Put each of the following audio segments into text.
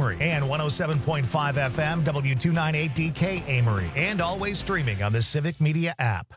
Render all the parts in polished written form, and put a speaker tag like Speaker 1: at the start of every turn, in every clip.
Speaker 1: Amory, and 107.5 FM W298DK Amory, and always streaming on the Civic Media app.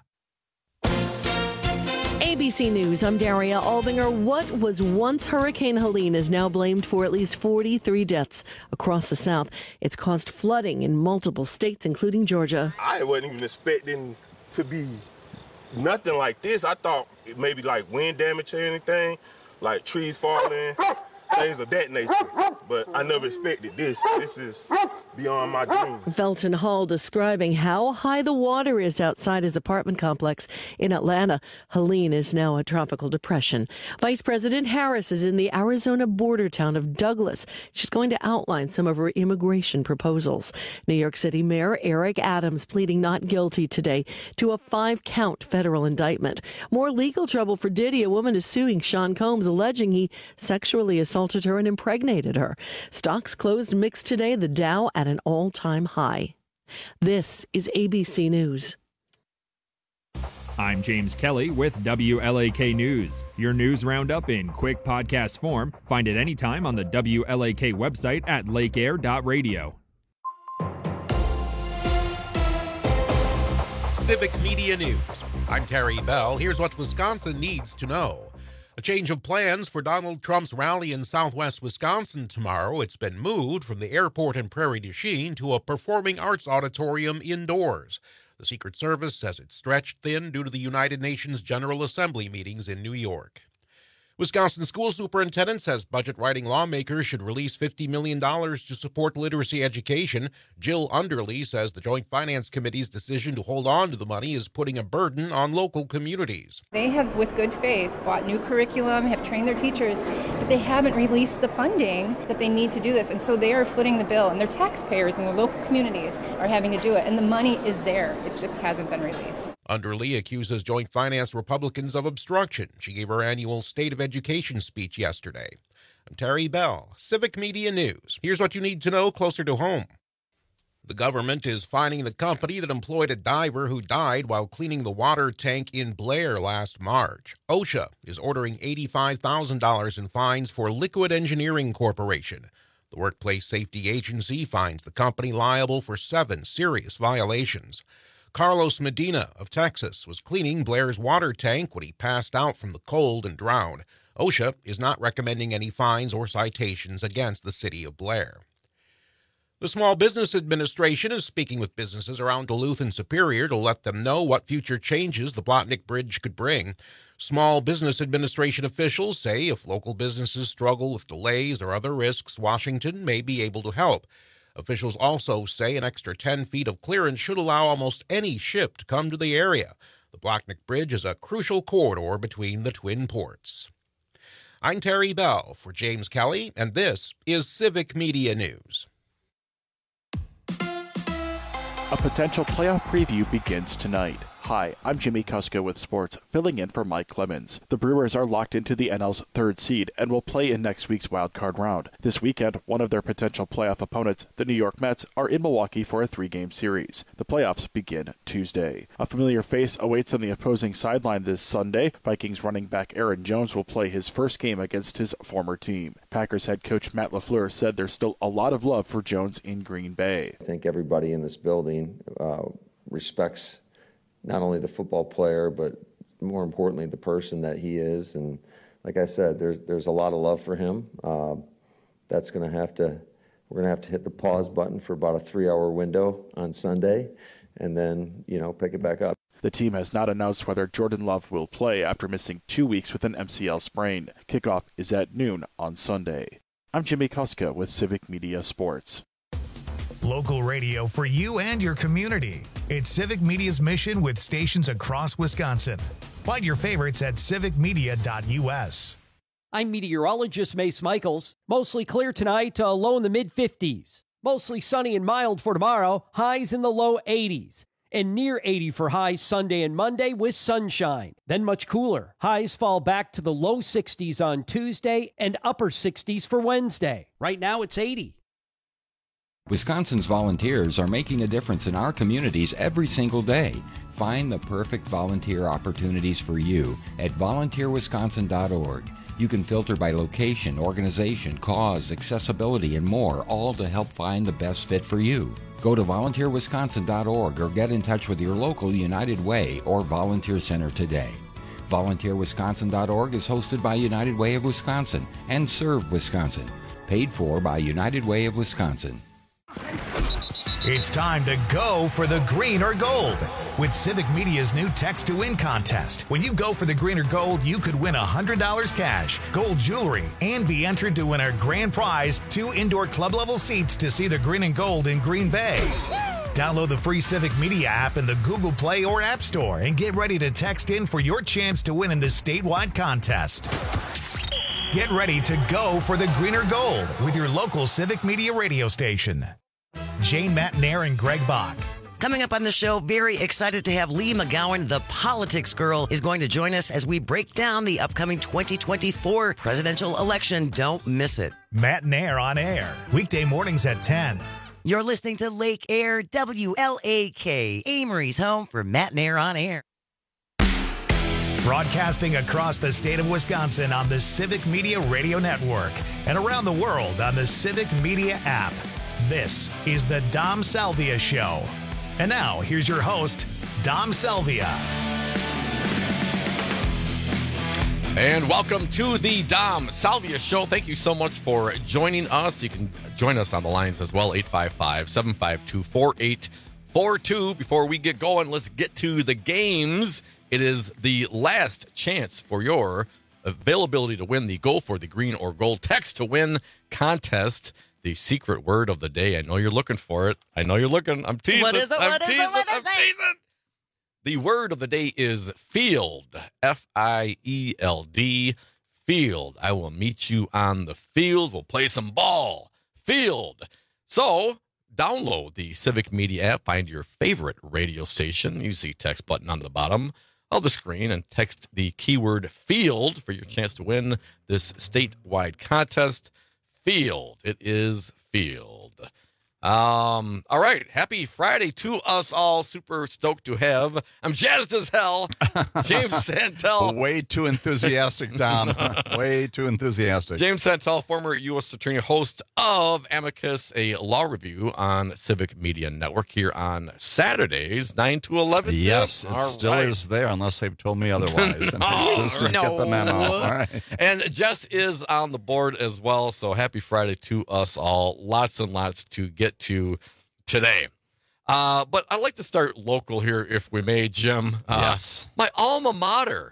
Speaker 2: ABC News, I'm Daria Albinger. What was once Hurricane Helene is now blamed for at least 43 deaths across the South. It's caused flooding in multiple states, including Georgia.
Speaker 3: I wasn't even expecting to be nothing like this. I thought it maybe like wind damage or anything, like trees falling, things of that nature. But I never expected this. This is beyond my dreams.
Speaker 2: Felton Hall describing how high the water is outside his apartment complex in Atlanta. Helene is now a tropical depression. Vice President Harris is in the Arizona border town of Douglas. She's going to outline some of her immigration proposals. New York City Mayor Eric Adams pleading not guilty today to a 5-count federal indictment. More legal trouble for Diddy. A woman is suing Sean Combs, alleging he sexually assaulted her and impregnated her. Stocks closed mixed today. The Dow at an all-time high. This is ABC News.
Speaker 4: I'm James Kelly with WLAK News. Your news roundup in quick podcast form. Find it anytime on the WLAK website at lakeair.radio.
Speaker 5: Civic Media News. I'm Terry Bell. Here's what Wisconsin needs to know. A change of plans for Donald Trump's rally in southwest Wisconsin tomorrow. It's been moved from the airport in Prairie du Chien to a performing arts auditorium indoors. The Secret Service says it's stretched thin due to the United Nations General Assembly meetings in New York. Wisconsin school superintendent says budget-writing lawmakers should release $50 million to support literacy education. Jill Underly says the Joint Finance Committee's decision to hold on to the money is putting a burden on local communities.
Speaker 6: They have, with good faith, bought new curriculum, have trained their teachers, but they haven't released the funding that they need to do this. And so they are footing the bill, and their taxpayers and their local communities are having to do it. And the money is there. It just hasn't been released.
Speaker 5: Underly accuses Joint Finance Republicans of obstruction. She gave her annual State of Education speech yesterday. I'm Terry Bell, Civic Media News. Here's what you need to know closer to home. The government is fining the company that employed a diver who died while cleaning the water tank in Blair last March. OSHA is ordering $85,000 in fines for Liquid Engineering Corporation. The Workplace Safety Agency finds the company liable for 7 serious violations. Carlos Medina of Texas was cleaning Blair's water tank when he passed out from the cold and drowned. OSHA is not recommending any fines or citations against the city of Blair. The Small Business Administration is speaking with businesses around Duluth and Superior to let them know what future changes the Blotnick Bridge could bring. Small Business Administration officials say if local businesses struggle with delays or other risks, Washington may be able to help. Officials also say an extra 10 feet of clearance should allow almost any ship to come to the area. The Blotnick Bridge is a crucial corridor between the twin ports. I'm Terry Bell for James Kelly, and this is Civic Media News.
Speaker 7: A potential playoff preview begins tonight. Hi, I'm Jimmy Kuska with sports, filling in for Mike Clemens. The Brewers are locked into the NL's 3rd seed and will play in next week's wildcard round. This weekend, one of their potential playoff opponents, the New York Mets, are in Milwaukee for a 3-game series. The playoffs begin Tuesday. A familiar face awaits on the opposing sideline this Sunday. Vikings running back Aaron Jones will play his first game against his former team. Packers head coach Matt LaFleur said there's still a lot of love for Jones in Green Bay.
Speaker 8: I think everybody in this building respects not only the football player, but more importantly, the person that he is. And like I said, there's a lot of love for him. We're going to have to hit the pause button for about a 3-hour window on Sunday and then, pick it back up.
Speaker 7: The team has not announced whether Jordan Love will play after missing 2 weeks with an MCL sprain. Kickoff is at noon on Sunday. I'm Jimmy Kuska with Civic Media Sports.
Speaker 1: Local radio for you and your community. It's Civic Media's mission with stations across Wisconsin. Find your favorites at civicmedia.us.
Speaker 9: I'm meteorologist Mace Michaels. Mostly clear tonight, low in the mid-50s. Mostly sunny and mild for tomorrow, highs in the low 80s. And near 80 for highs Sunday and Monday with sunshine. Then much cooler. Highs fall back to the low 60s on Tuesday and upper 60s for Wednesday. Right now it's 80.
Speaker 10: Wisconsin's volunteers are making a difference in our communities every single day. Find the perfect volunteer opportunities for you at volunteerwisconsin.org. You can filter by location, organization, cause, accessibility, and more, all to help find the best fit for you. Go to volunteerwisconsin.org or get in touch with your local United Way or Volunteer Center today. VolunteerWisconsin.org is hosted by United Way of Wisconsin and Serve Wisconsin. Paid for by United Way of Wisconsin.
Speaker 1: It's time to go for the green or gold with Civic Media's new Text to Win contest. When you go for the green or gold, you could win $100 cash, gold jewelry, and be entered to win our grand prize, 2 indoor club-level seats to see the green and gold in Green Bay. Download the free Civic Media app in the Google Play or App Store and get ready to text in for your chance to win in this statewide contest. Get ready to go for the green or gold with your local Civic Media radio station. Jane Matnair and Greg Bach.
Speaker 11: Coming up on the show, very excited to have Lee McGowan, the politics girl, is going to join us as we break down the upcoming 2024 presidential election. Don't miss it.
Speaker 1: Matnair on air, weekday mornings at 10.
Speaker 11: You're listening to Lake Air, WLAK, Amory's home for Matnair on air.
Speaker 1: Broadcasting across the state of Wisconsin on the Civic Media Radio Network and around the world on the Civic Media app. This is the Dom Salvia Show. And now, here's your host, Dom Salvia.
Speaker 12: And welcome to the Dom Salvia Show. Thank you so much for joining us. You can join us on the lines as well, 855-752-4842. Before we get going, let's get to the games. It is the last chance for your availability to win the Go for the Green or Gold Text to Win contest. The secret word of the day. I know you're looking for it. I know you're looking. I'm teasing.
Speaker 11: What is it?
Speaker 12: I'm teasing. The word of the day is field. F-I-E-L-D. Field. I will meet you on the field. We'll play some ball. Field. So, download the Civic Media app. Find your favorite radio station. Use the text button on the bottom of the screen and text the keyword field for your chance to win this statewide contest. Field. It is field. All right. Happy Friday to us all. Super stoked to have. I'm jazzed as hell. James Santel.
Speaker 13: Way too enthusiastic, Dom. Way too enthusiastic.
Speaker 12: James Santel, former U.S. Attorney, host of Amicus, a law review on Civic Media Network here on Saturdays, 9 to 11.
Speaker 13: Yes, it still is there unless they've told me otherwise. And I just didn't get the memo. All right.
Speaker 12: And Jess is on the board as well. So happy Friday to us all. Lots and lots to get to today. But I'd like to start local here, if we may, Jim.
Speaker 13: Yes.
Speaker 12: My alma mater,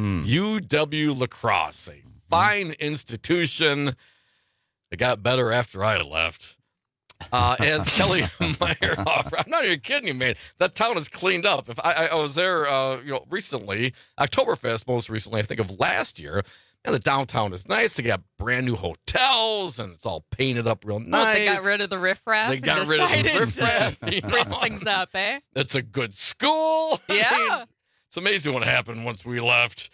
Speaker 12: UW La Crosse, a fine institution. It got better after I left. As Kelly Meyerhoff, I'm not even kidding you, man. That town is cleaned up. If I was there, recently, Oktoberfest most recently, I think of last year. And the downtown is nice. They got brand new hotels, and it's all painted up real nice.
Speaker 14: They got rid of the riffraff.
Speaker 12: They got rid of the riffraff.
Speaker 14: Spritz things up, eh?
Speaker 12: It's a good school.
Speaker 14: Yeah.
Speaker 12: I mean, it's amazing what happened once we left.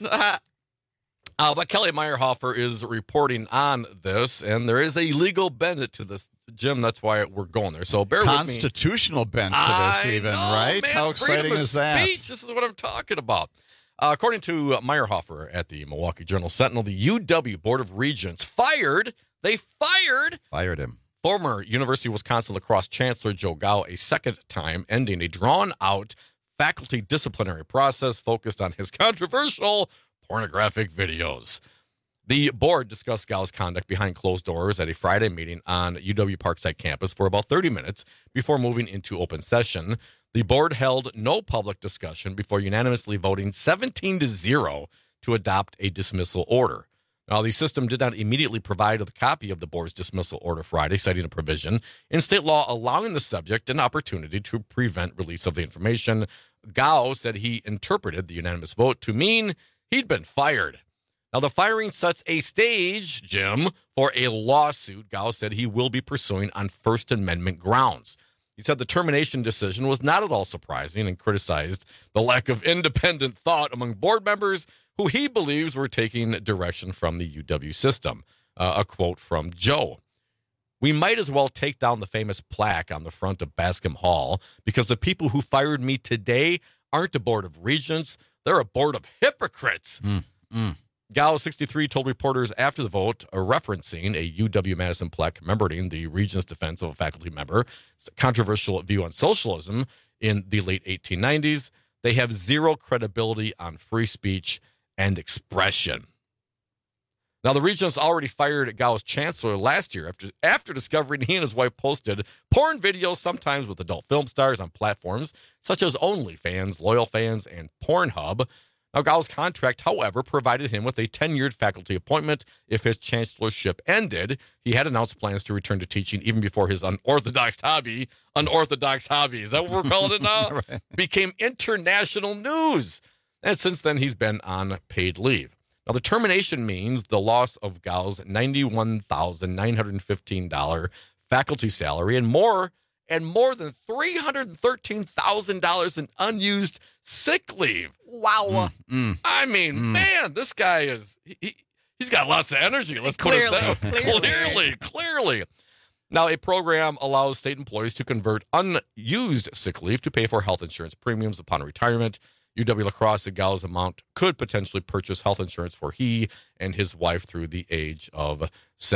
Speaker 12: But Kelly Meyerhofer is reporting on this, and there is a legal bend to this, Jim. That's why we're going there. So bear with me.
Speaker 13: Constitutional bent to this, right?
Speaker 12: Man,
Speaker 13: how exciting is that?
Speaker 12: Speech. This is what I'm talking about. According to Meyerhofer at the Milwaukee Journal-Sentinel, the UW Board of Regents fired
Speaker 13: him.
Speaker 12: Former University of Wisconsin lacrosse chancellor Joe Gao a second time, ending a drawn-out faculty disciplinary process focused on his controversial pornographic videos. The board discussed Gao's conduct behind closed doors at a Friday meeting on UW Parkside campus for about 30 minutes before moving into open session. The board held no public discussion before unanimously voting 17-0 to adopt a dismissal order. Now, the system did not immediately provide a copy of the board's dismissal order Friday, citing a provision in state law allowing the subject an opportunity to prevent release of the information. Gao said he interpreted the unanimous vote to mean he'd been fired. Now, the firing sets a stage, Jim, for a lawsuit Gao said he will be pursuing on First Amendment grounds. He said the termination decision was not at all surprising and criticized the lack of independent thought among board members who he believes were taking direction from the UW system. A quote from Joe. "We might as well take down the famous plaque on the front of Bascom Hall because the people who fired me today aren't a board of regents. They're a board of hypocrites." Gao, 63, told reporters after the vote, referencing a UW-Madison plaque commemorating the Regent's defense of a faculty member, controversial view on socialism in the late 1890s. They have zero credibility on free speech and expression. Now, the Regents already fired Gao's chancellor last year after discovering he and his wife posted porn videos, sometimes with adult film stars, on platforms such as OnlyFans, LoyalFans, and Pornhub. Now, Gao's contract, however, provided him with a tenured faculty appointment if his chancellorship ended. He had announced plans to return to teaching even before his unorthodox hobby, is that what we're calling it now? Right. Became international news. And since then, he's been on paid leave. Now, the termination means the loss of Gao's $91,915 faculty salary and more than $313,000 in unused sick leave.
Speaker 14: Wow.
Speaker 12: I mean, man, this guy he's got lots of energy. Let's put it that way. Clearly. Now, a program allows state employees to convert unused sick leave to pay for health insurance premiums upon retirement. UW-La Crosse and Gao's amount could potentially purchase health insurance for he and his wife through the age of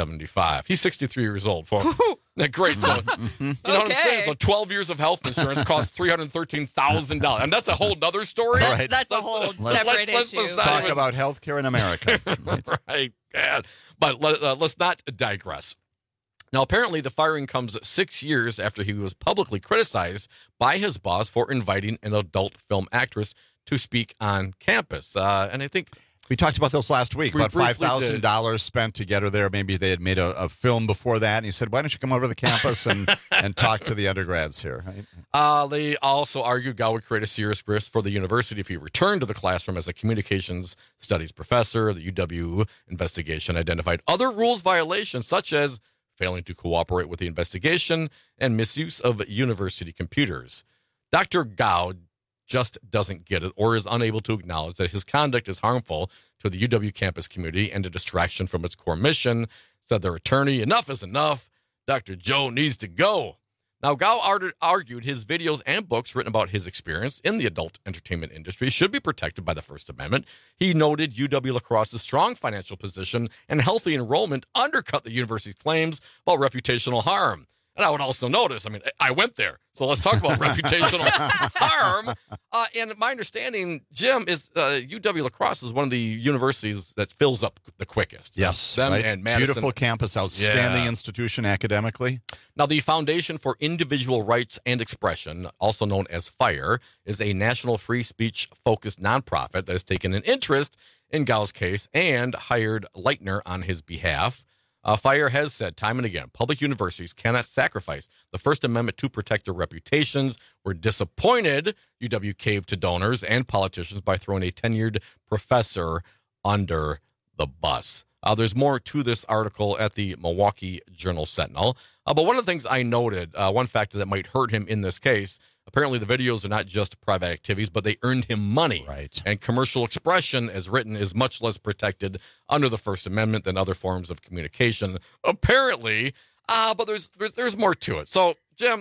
Speaker 12: 75. He's 63 years old. Great. So, you know what I'm saying? So 12 years of health insurance costs $313,000. And that's a whole nother story.
Speaker 14: Right. That's a whole separate issue.
Speaker 13: Let's talk about health care in America.
Speaker 12: Right. God. But let's not digress. Now, apparently, the firing comes 6 years after he was publicly criticized by his boss for inviting an adult film actress to speak on campus. And I think
Speaker 13: we talked about this last week, about $5,000 spent to get her there. Maybe they had made a film before that. And he said, why don't you come over to the campus and talk to the undergrads here? Right?
Speaker 12: They also argued Gao would create a serious risk for the university if he returned to the classroom as a communications studies professor. The UW investigation identified other rules violations, such as failing to cooperate with the investigation and misuse of university computers. Dr. Gao just doesn't get it or is unable to acknowledge that his conduct is harmful to the UW campus community and a distraction from its core mission. Said their attorney, enough is enough. Dr. Joe needs to go. Now, Gao argued his videos and books written about his experience in the adult entertainment industry should be protected by the First Amendment. He noted UW-La Crosse's strong financial position and healthy enrollment undercut the university's claims about reputational harm. And I would also notice, I went there, so let's talk about reputational harm. And my understanding, Jim, is UW-La Crosse is one of the universities that fills up the quickest.
Speaker 13: Yes,
Speaker 12: them
Speaker 13: right?
Speaker 12: And Madison.
Speaker 13: Beautiful campus, outstanding institution academically.
Speaker 12: Now, the Foundation for Individual Rights and Expression, also known as FIRE, is a national free speech-focused nonprofit that has taken an interest in Gao's case and hired Leitner on his behalf. FIRE has said time and again, public universities cannot sacrifice the First Amendment to protect their reputations. We're disappointed UW caved to donors and politicians by throwing a tenured professor under the bus. There's more to this article at the Milwaukee Journal-Sentinel. But one of the things I noted, one factor that might hurt him in this case, apparently the videos are not just private activities, but they earned him money.
Speaker 13: Right.
Speaker 12: And commercial expression, as written, is much less protected under the First Amendment than other forms of communication, apparently. But there's more to it. So, Jim...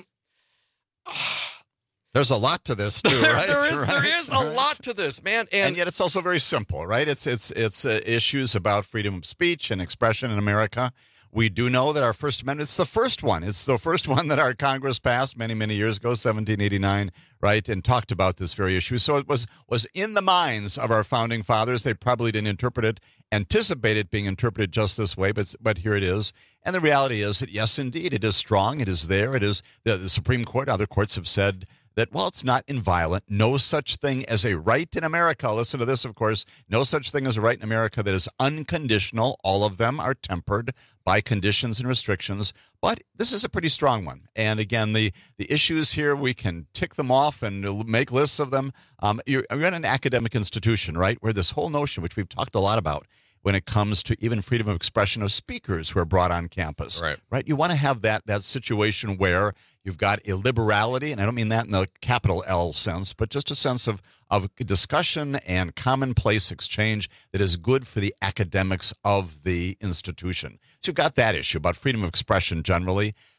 Speaker 13: There's a lot to this, too, right?
Speaker 12: There is a lot to this, man.
Speaker 13: And yet it's also very simple, right? It's issues about freedom of speech and expression in America. We do know that our First Amendment, it's the first one. It's the first one that our Congress passed many, many years ago, 1789, right, and talked about this very issue. So it was in the minds of our founding fathers. They probably didn't anticipate it being interpreted just this way, but here it is. And the reality is that, yes, indeed, it is strong. It is there. It is the Supreme Court, other courts have said that while it's not inviolate, no such thing as a right in America, listen to this, of course, no such thing as a right in America that is unconditional. All of them are tempered by conditions and restrictions, but this is a pretty strong one. And again, the issues here, we can tick them off and make lists of them. You're in an academic institution, right, where this whole notion, which we've talked a lot about, when it comes to even freedom of expression of speakers who are brought on campus, right? You want to have that situation where you've got a liberality, and I don't mean that in the capital L sense, but just a sense of discussion and commonplace exchange that is good for the academics of the institution. So you've got that issue about freedom of expression generally.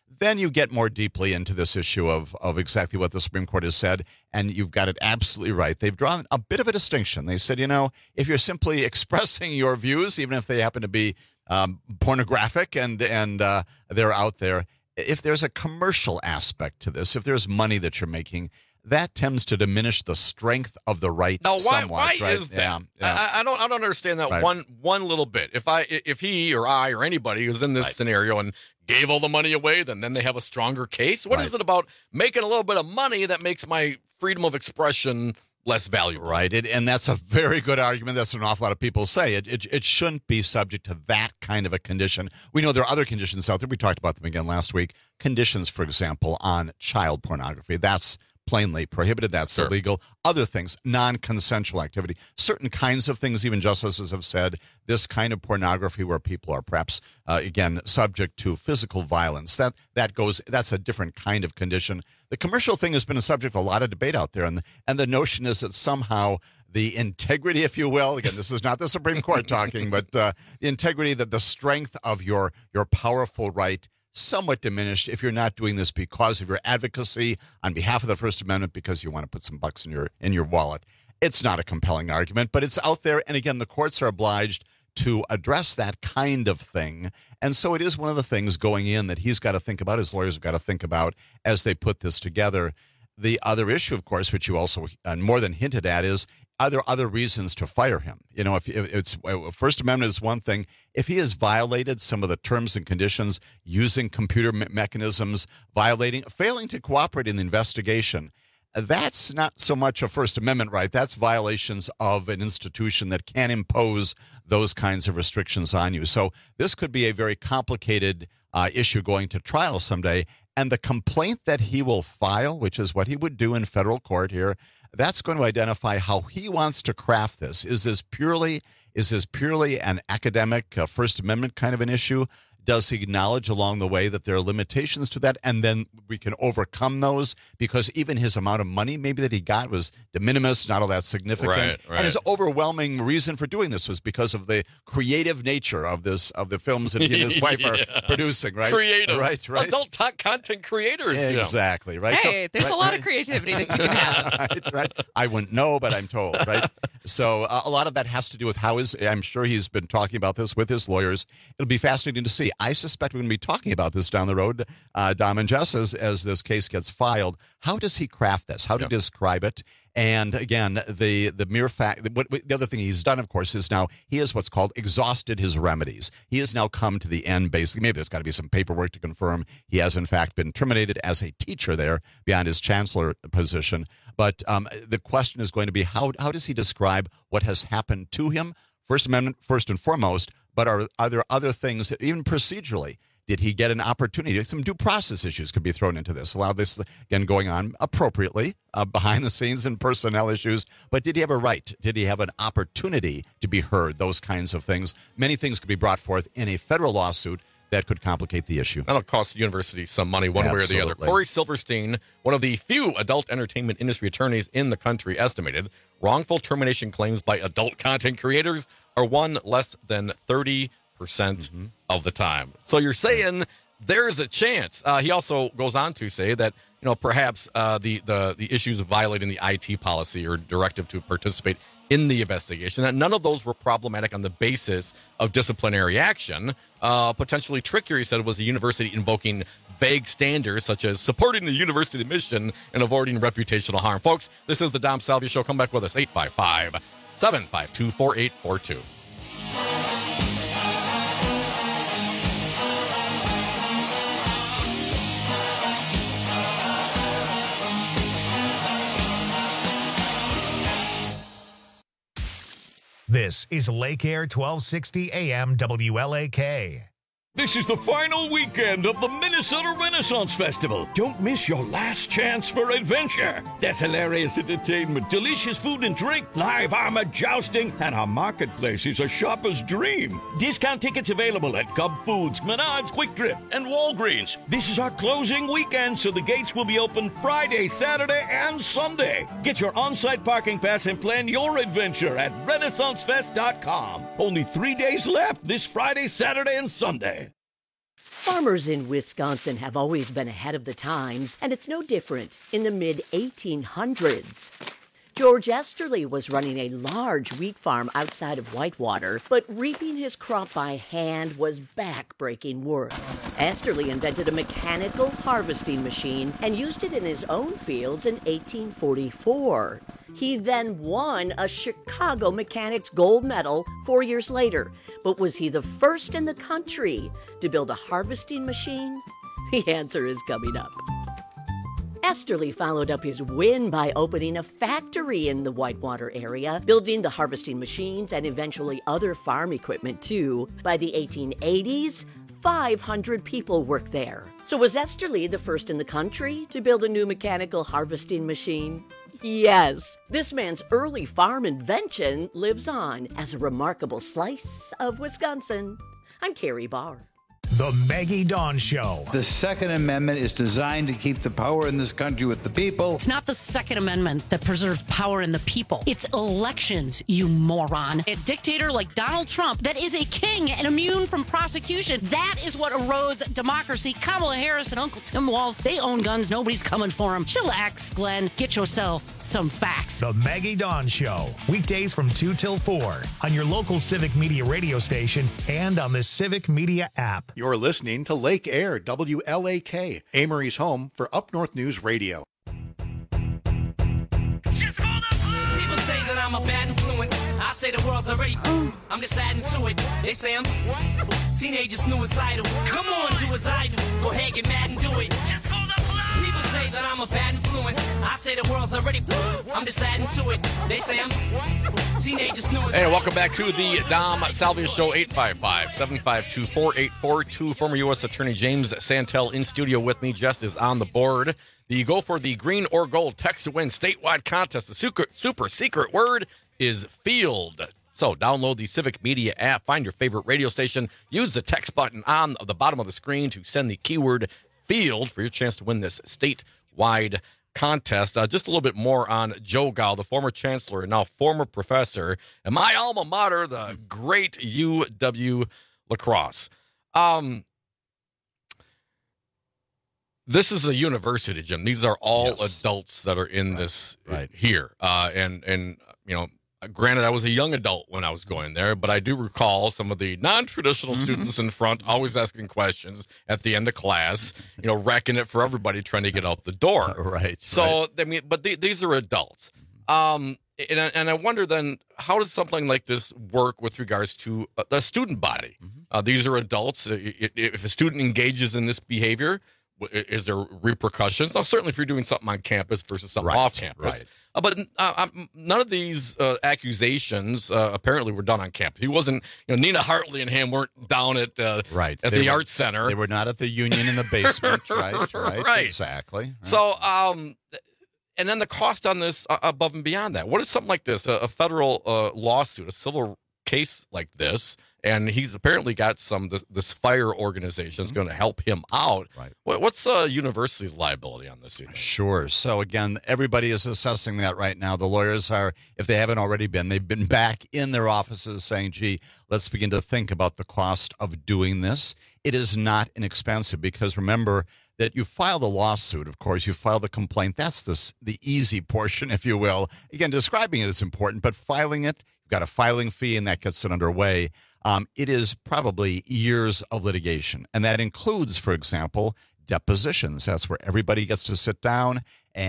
Speaker 13: then you get more deeply into this issue of exactly what the Supreme Court has said, and you've got it absolutely right. They've drawn a bit of a distinction. They said, if you're simply expressing your views, even if they happen to be pornographic and they're out there, if there's a commercial aspect to this, if there's money that you're making, that tends to diminish the strength of the right somewhat.
Speaker 12: Why
Speaker 13: right?
Speaker 12: is that?
Speaker 13: Yeah.
Speaker 12: I don't understand that one little bit. If he or I or anybody who's in this scenario and gave all the money away, then they have a stronger case. What is it about making a little bit of money that makes my freedom of expression less valuable?
Speaker 13: Right, and that's a very good argument. That's what an awful lot of people say. It shouldn't be subject to that kind of a condition. We know there are other conditions out there. We talked about them again last week. Conditions, for example, on child pornography. That's plainly prohibited. That's illegal. Other things, non-consensual activity, certain kinds of things, even justices have said, this kind of pornography where people are perhaps, again, subject to physical violence, that's a different kind of condition. The commercial thing has been a subject of a lot of debate out there, and the notion is that somehow the integrity, if you will, again, this is not the Supreme Court talking, but the integrity, that the strength of your powerful right somewhat diminished if you're not doing this because of your advocacy on behalf of the First Amendment, because you want to put some bucks in your wallet. It's not a compelling argument, but it's out there. And again, the courts are obliged to address that kind of thing. And so it is one of the things going in that he's got to think about, his lawyers have got to think about as they put this together. The other issue, of course, which you also more than hinted at, is are there other reasons to fire him? If it's First Amendment is one thing. If he has violated some of the terms and conditions, using computer mechanisms, failing to cooperate in the investigation, that's not so much a First Amendment right. That's violations of an institution that can impose those kinds of restrictions on you. So this could be a very complicated issue going to trial someday. And the complaint that he will file, which is what he would do in federal court here, that's going to identify how he wants to craft this. Is this purely an academic First Amendment kind of an issue? Does he acknowledge along the way that there are limitations to that, and then we can overcome those? Because even his amount of money maybe that he got was de minimis, not all that significant.
Speaker 12: Right.
Speaker 13: And his overwhelming reason for doing this was because of the creative nature of the films that he and his wife are producing, right?
Speaker 12: Creative.
Speaker 13: Right.
Speaker 12: Adult content creators.
Speaker 13: Exactly,
Speaker 12: Jim.
Speaker 13: right?
Speaker 14: Hey, there's a lot of creativity that you can have.
Speaker 13: right. I wouldn't know, but I'm told, right? So a lot of that has to do with I'm sure he's been talking about this with his lawyers. It'll be fascinating to see. I suspect we're going to be talking about this down the road, Dom and Jess, as this case gets filed. How does he craft this? How to describe it? And again, the mere fact, the other thing he's done, of course, is now he has what's called exhausted his remedies. He has now come to the end, basically. Maybe there's got to be some paperwork to confirm he has, in fact, been terminated as a teacher there beyond his chancellor position. But the question is going to be, how does he describe what has happened to him? First Amendment, first and foremost, but are there other things, that even procedurally, did he get an opportunity? Some due process issues could be thrown into this. Allow this, again, going on appropriately, behind the scenes and personnel issues. But did he have a right? Did he have an opportunity to be heard? Those kinds of things. Many things could be brought forth in a federal lawsuit that could complicate the issue.
Speaker 12: That'll cost the university some money one way or the other. Corey Silverstein, one of the few adult entertainment industry attorneys in the country, estimated wrongful termination claims by adult content creators are won less than 30% of the time. So you're saying there's a chance. He also goes on to say that perhaps the issues of violating the IT policy or directive to participate in the investigation, that none of those were problematic on the basis of disciplinary action. Potentially trickier, he said, was the university invoking vague standards such as supporting the university mission and avoiding reputational harm. Folks, this is the Dom Salvia Show. Come back with us, 855-752-4842.
Speaker 1: This is Lake Air 1260 AM WLAK.
Speaker 15: This is the final weekend of the Minnesota Renaissance Festival. Don't miss your last chance for adventure. There's hilarious entertainment, delicious food and drink, live armor jousting, and our marketplace is a shopper's dream. Discount tickets available at Cub Foods, Menards, Quick Trip, and Walgreens. This is our closing weekend, so the gates will be open Friday, Saturday, and Sunday. Get your on-site parking pass and plan your adventure at RenaissanceFest.com. Only 3 days left this Friday, Saturday, and Sunday.
Speaker 16: Farmers in Wisconsin have always been ahead of the times, and it's no different in the mid-1800s. George Esterly was running a large wheat farm outside of Whitewater, but reaping his crop by hand was back-breaking work. Esterly invented a mechanical harvesting machine and used it in his own fields in 1844. He then won a Chicago Mechanics Gold Medal 4 years later. But was he the first in the country to build a harvesting machine? The answer is coming up. Esterly followed up his win by opening a factory in the Whitewater area, building the harvesting machines and eventually other farm equipment too. By the 1880s, 500 people worked there. So was Esterly the first in the country to build a new mechanical harvesting machine? Yes, this man's early farm invention lives on as a remarkable slice of Wisconsin. I'm Terry Barr.
Speaker 1: The Maggie Dawn Show.
Speaker 17: The Second Amendment is designed to keep the power in this country with the people.
Speaker 18: It's not the Second Amendment that preserves power in the people. It's elections, you moron. A dictator like Donald Trump that is a king and immune from prosecution. That is what erodes democracy. Kamala Harris and Uncle Tim Walz, they own guns. Nobody's coming for them. Chillax, Glenn. Get yourself some facts.
Speaker 1: The Maggie Dawn Show. Weekdays from 2 till 4 on your local Civic Media radio station and on the Civic Media app.
Speaker 19: You're listening to Lake Air, WLAK, Amory's home for Up North News Radio.
Speaker 20: People say that I'm a bad influence. I say the world's already. I'm just adding to it. They say I'm teenagers suicidal. Come on, do as I do. Go ahead, get mad and do it. People say that I'm a bad influence. I say the world's already. I'm just adding to it. They say I'm teenagers suicidal.
Speaker 12: Hey, welcome back to the Dom Salvia Show. 855-752-4842. Former U.S. Attorney James Santel in studio with me. Jess is on the board. The Go for the Green or Gold Text to Win statewide contest. The super secret word is field. So download the Civic Media app. Find your favorite radio station. Use the text button on the bottom of the screen to send the keyword field for your chance to win this statewide contest. Just a little bit more on Joe Gao, the former chancellor and now former professor at my alma mater, the great UW La Crosse. This is a university, Jim. These are all adults that are in this here. And you know, granted, I was a young adult when I was going there, but I do recall some of the non-traditional students in front always asking questions at the end of class, you know, wrecking it for everybody trying to get out the door. So, I mean, but these are adults. And I wonder then, how does something like this work with regards to the student body? These are adults. If a student engages in this behavior, is there repercussions? Now, certainly if you're doing something on campus versus something off campus. But none of these accusations apparently were done on campus. He wasn't, you know, Nina Hartley and him weren't down at the Arts Center.
Speaker 13: They were not at the Union in the basement, right? Exactly.
Speaker 12: So, and then the cost on this above and beyond that. What is something like this, a federal lawsuit, a civil case like this, and he's apparently got this fire organization is going to help him out. What's the university's liability on this?
Speaker 13: Sure. So again, everybody is assessing that right now. The lawyers are, if they haven't already been, they've been back in their offices saying, gee, let's begin to think about the cost of doing this. It is not inexpensive because remember that you file the lawsuit, of course, you file the complaint. That's the easy portion, if you will. Again, describing it is important, but filing it, you've got a filing fee, and that gets it underway. It is probably years of litigation, and that includes, for example, depositions. That's where everybody gets to sit down,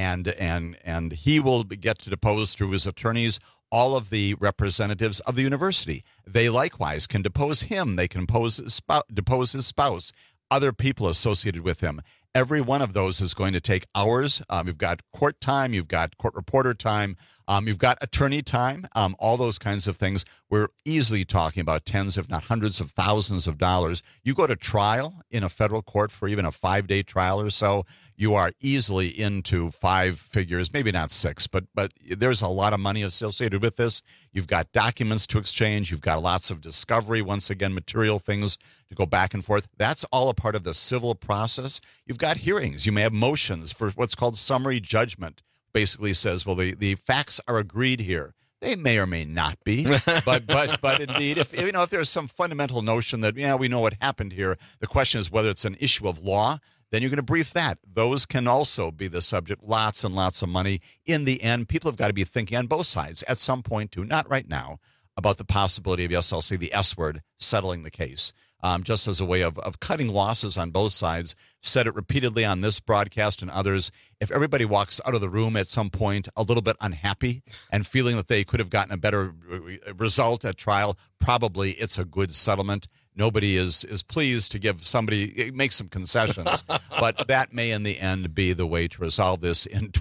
Speaker 13: and he will get to depose through his attorneys all of the representatives of the university. They likewise can depose him. They can depose his spouse, other people associated with him. Every one of those is going to take hours. You've got court time. You've got court reporter time. You've got attorney time, all those kinds of things. We're easily talking about tens, if not hundreds of thousands of dollars. You go to trial in a federal court for even a 5-day trial or so, you are easily into 5 figures, maybe not 6, but there's a lot of money associated with this. You've got documents to exchange. You've got lots of discovery, once again, material things to go back and forth. That's all a part of the civil process. You've got hearings. You may have motions for what's called summary judgment. Basically says, well, the facts are agreed here. They may or may not be, but indeed, if there's some fundamental notion that we know what happened here, the question is whether it's an issue of law. Then you're going to brief that. Those can also be the subject. Lots and lots of money. In the end, people have got to be thinking on both sides at some point too, not right now, about the possibility of, yes, I'll say the S word, settling the case. Just as a way of cutting losses on both sides. Said it repeatedly on this broadcast and others. If everybody walks out of the room at some point a little bit unhappy and feeling that they could have gotten a better result at trial, probably it's a good settlement. Nobody is pleased to make some concessions, but that may in the end be the way to resolve this in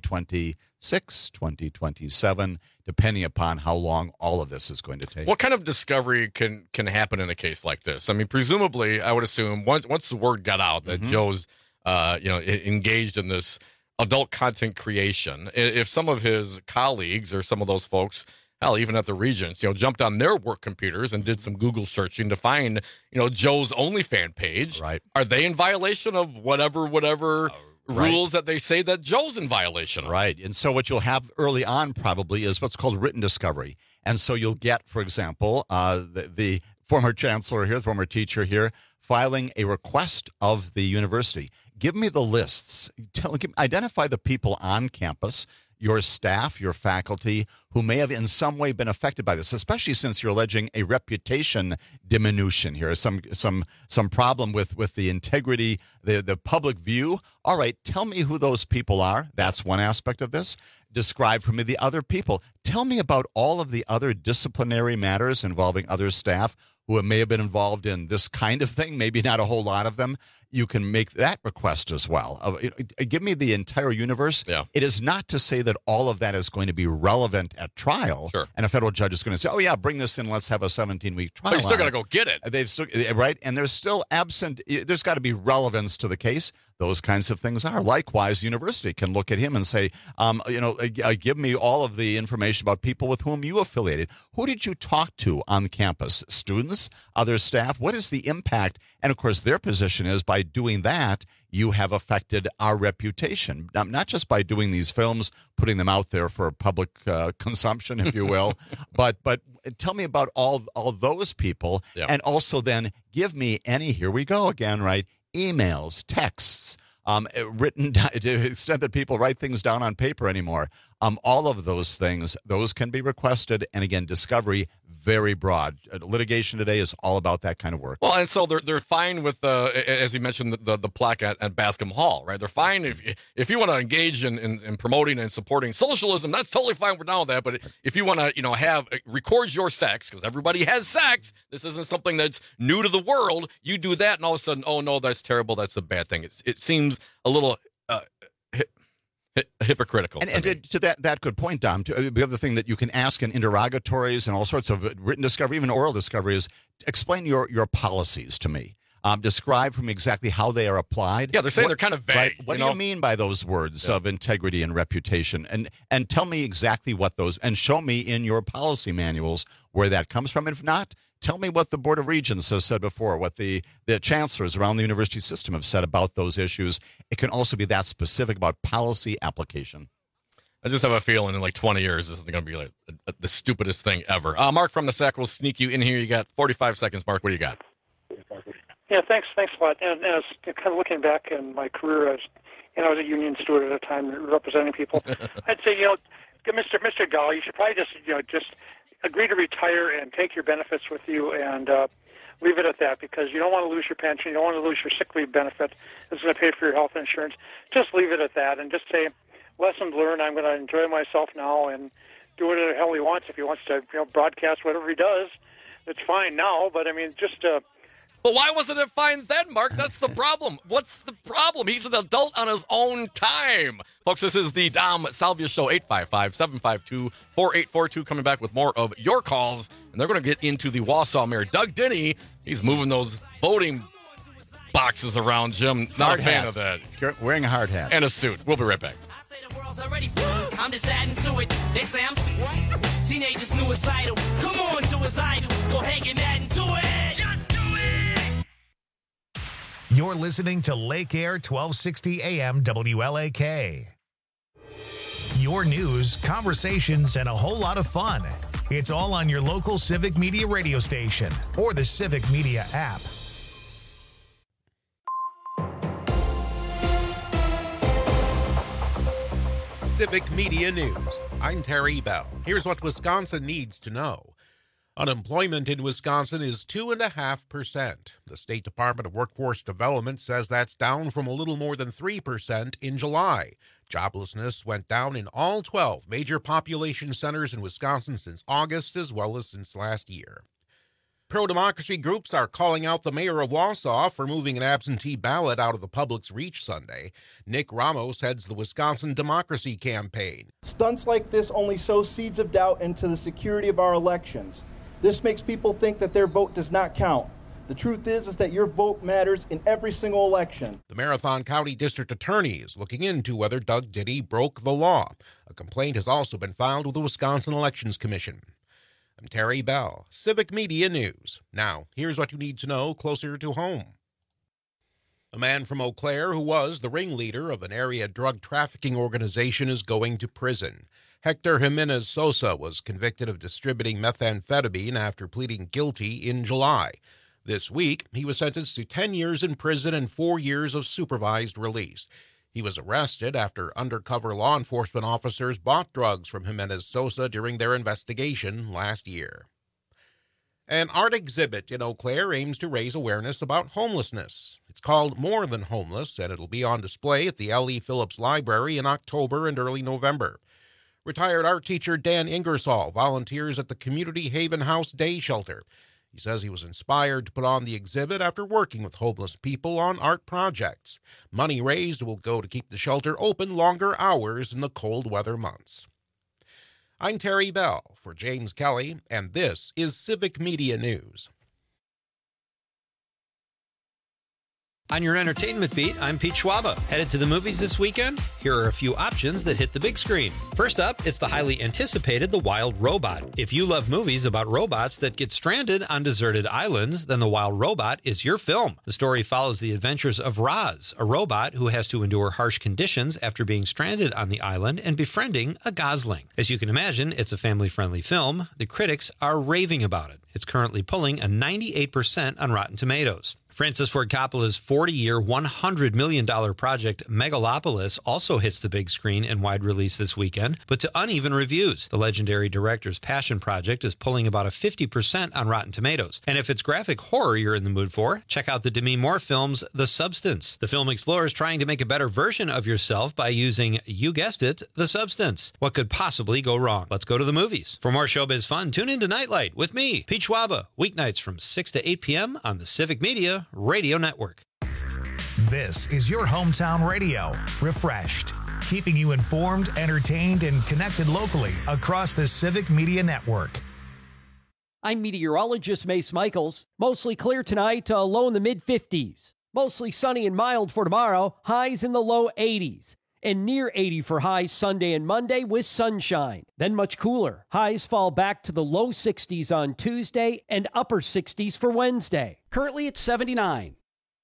Speaker 13: 2026, 2027, depending upon how long all of this is going to take.
Speaker 12: What kind of discovery can happen in a case like this? I mean, presumably, I would assume once the word got out that Joe's engaged in this adult content creation, if some of his colleagues or some of those folks, hell, even at the Regents, jumped on their work computers and did some Google searching to find, Joe's OnlyFans page.
Speaker 13: Right.
Speaker 12: Are they in violation of whatever rules that they say that Joe's in violation of?
Speaker 13: Right. And so what you'll have early on probably is what's called written discovery. And so you'll get, for example, the former chancellor here, the former teacher here, filing a request of the university. Give me the lists. Identify the people on campus, your staff, your faculty, who may have in some way been affected by this, especially since you're alleging a reputation diminution here, some problem with the integrity, the public view. All right, tell me who those people are. That's one aspect of this. Describe for me the other people. Tell me about all of the other disciplinary matters involving other staff who may have been involved in this kind of thing, maybe not a whole lot of them. You can make that request as well. Give me the entire universe.
Speaker 12: Yeah.
Speaker 13: It is not to say that all of that is going to be relevant at trial.
Speaker 12: Sure.
Speaker 13: And a federal judge is going to say, oh, yeah, bring this in. Let's have a 17-week trial.
Speaker 12: But you still got to go get it.
Speaker 13: Right? And there's still there's got to be relevance to the case. Those kinds of things are. Likewise, the university can look at him and say, give me all of the information about people with whom you affiliated. Who did you talk to on campus? Students? Other staff? What is the impact? And, of course, their position is by doing that, you have affected our reputation, not just by doing these films, putting them out there for public consumption, if you will, but tell me about all those people, and also then give me here we go again, right? Emails, texts, written to the extent that people write things down on paper anymore. All of those things, those can be requested. And again, discovery, very broad. Litigation today is all about that kind of work.
Speaker 12: Well, and so they're fine with, as you mentioned, the plaque at Bascom Hall, right? They're fine if you want to engage in promoting and supporting socialism, that's totally fine. We're down with that. But if you want to, record your sex, because everybody has sex, this isn't something that's new to the world. You do that, and all of a sudden, oh no, that's terrible. That's a bad thing. It seems a little hypocritical.
Speaker 13: And to that good point, Dom, the other thing that you can ask in interrogatories and all sorts of written discovery, even oral discovery, is explain your policies to me. Describe for me exactly how they are applied.
Speaker 12: Yeah, they're saying they're kind of vague.
Speaker 13: Right? What do you mean by those words of integrity and reputation? And tell me exactly what those, and show me in your policy manuals where that comes from. If not, tell me what the Board of Regents has said before, what the chancellors around the university system have said about those issues. It can also be that specific about policy application.
Speaker 12: I just have a feeling in like 20 years, this is going to be like the stupidest thing ever. Mark from the SAC will sneak you in here. You got 45 seconds, Mark. What do you got?
Speaker 21: Yeah, thanks a lot. And as kind of looking back in my career, I was a union steward at a time representing people. I'd say, Mr. Gall, you should probably just agree to retire and take your benefits with you and leave it at that, because you don't want to lose your pension, you don't want to lose your sick leave benefit. It's going to pay for your health insurance. Just leave it at that and just say, lessons learned, I'm going to enjoy myself now and do whatever the hell he wants. If he wants to broadcast whatever he does, it's fine now, but I mean, just...
Speaker 12: But why wasn't it fine then, Mark? That's the problem. What's the problem? He's an adult on his own time. Folks, this is the Dom Salvia Show, 855-752-4842, coming back with more of your calls. And they're going to get into the Wausau Mayor, Doug Denny. He's moving those voting boxes around, Jim. Not a fan of that.
Speaker 13: Wearing a hard hat.
Speaker 12: And a suit. We'll be right back.
Speaker 20: I'm just adding to it. They say I'm teenagers suicidal. Come on, suicidal. Go ahead, get mad and do it. Just do it.
Speaker 1: You're listening to Lake Air 1260 AM WLAK. your news, conversations, and a whole lot of fun. It's all on your local Civic Media radio station or the Civic Media app.
Speaker 5: Civic Media News. I'm Terry Bell. Here's what Wisconsin needs to know. Unemployment in Wisconsin is 2.5%. The State Department of Workforce Development says that's down from a little more than 3% in July. Joblessness went down in all 12 major population centers in Wisconsin since August, as well as since last year. Pro-democracy groups are calling out the mayor of Wausau for moving an absentee ballot out of the public's reach Sunday. Nick Ramos heads the Wisconsin Democracy Campaign.
Speaker 3: Stunts like this only sow seeds of doubt into the security of our elections. This makes people think that their vote does not count. The truth is that your vote matters in every single election.
Speaker 5: The Marathon County District Attorney is looking into whether Doug Diddy broke the law. A complaint has also been filed with the Wisconsin Elections Commission. I'm Terry Bell, Civic Media News. Now, here's what you need to know closer to home. A man from Eau Claire who was the ringleader of an area drug trafficking organization is going to prison. Hector Jimenez Sosa was convicted of distributing methamphetamine after pleading guilty in July. This week, he was sentenced to 10 years in prison and 4 years of supervised release. He was arrested after undercover law enforcement officers bought drugs from Jimenez Sosa during their investigation last year. An art exhibit in Eau Claire aims to raise awareness about homelessness. It's called More Than Homeless, and it'll be on display at the L.E. Phillips Library in October and early November. Retired art teacher Dan Ingersoll volunteers at the Community Haven House Day Shelter. He says he was inspired to put on the exhibit after working with homeless people on art projects. Money raised will go to keep the shelter open longer hours in the cold weather months. I'm Terry Bell for James Kelly, and this is Civic Media News.
Speaker 22: On your entertainment beat, I'm Pete Schwaba. Headed to the movies this weekend? Here are a few options that hit the big screen. First up, it's the highly anticipated The Wild Robot. If you love movies about robots that get stranded on deserted islands, then The Wild Robot is your film. The story follows the adventures of Roz, a robot who has to endure harsh conditions after being stranded on the island and befriending a gosling. As you can imagine, it's a family-friendly film. The critics are raving about it. It's currently pulling a 98% on Rotten Tomatoes. Francis Ford Coppola's 40-year, $100 million project Megalopolis also hits the big screen in wide release this weekend, but to uneven reviews. The legendary director's passion project is pulling about a 50% on Rotten Tomatoes. And if it's graphic horror you're in the mood for, check out the Demi Moore film's The Substance. The film explores trying to make a better version of yourself by using, you guessed it, the substance. What could possibly go wrong? Let's go to the movies. For more showbiz fun, tune into Nightlight with me, Pete Schwaba, weeknights from 6 to 8 p.m. on the Civic Media Radio Network.
Speaker 1: This is your hometown radio, refreshed, keeping you informed, entertained, and connected locally across the Civic Media Network.
Speaker 9: I'm meteorologist Mace Michaels. Mostly clear tonight, low in the mid-50s. Mostly sunny and mild for tomorrow, highs in the low 80s. And near 80 for highs Sunday and Monday with sunshine. Then much cooler. Highs fall back to the low 60s on Tuesday and upper 60s for Wednesday. Currently at 79.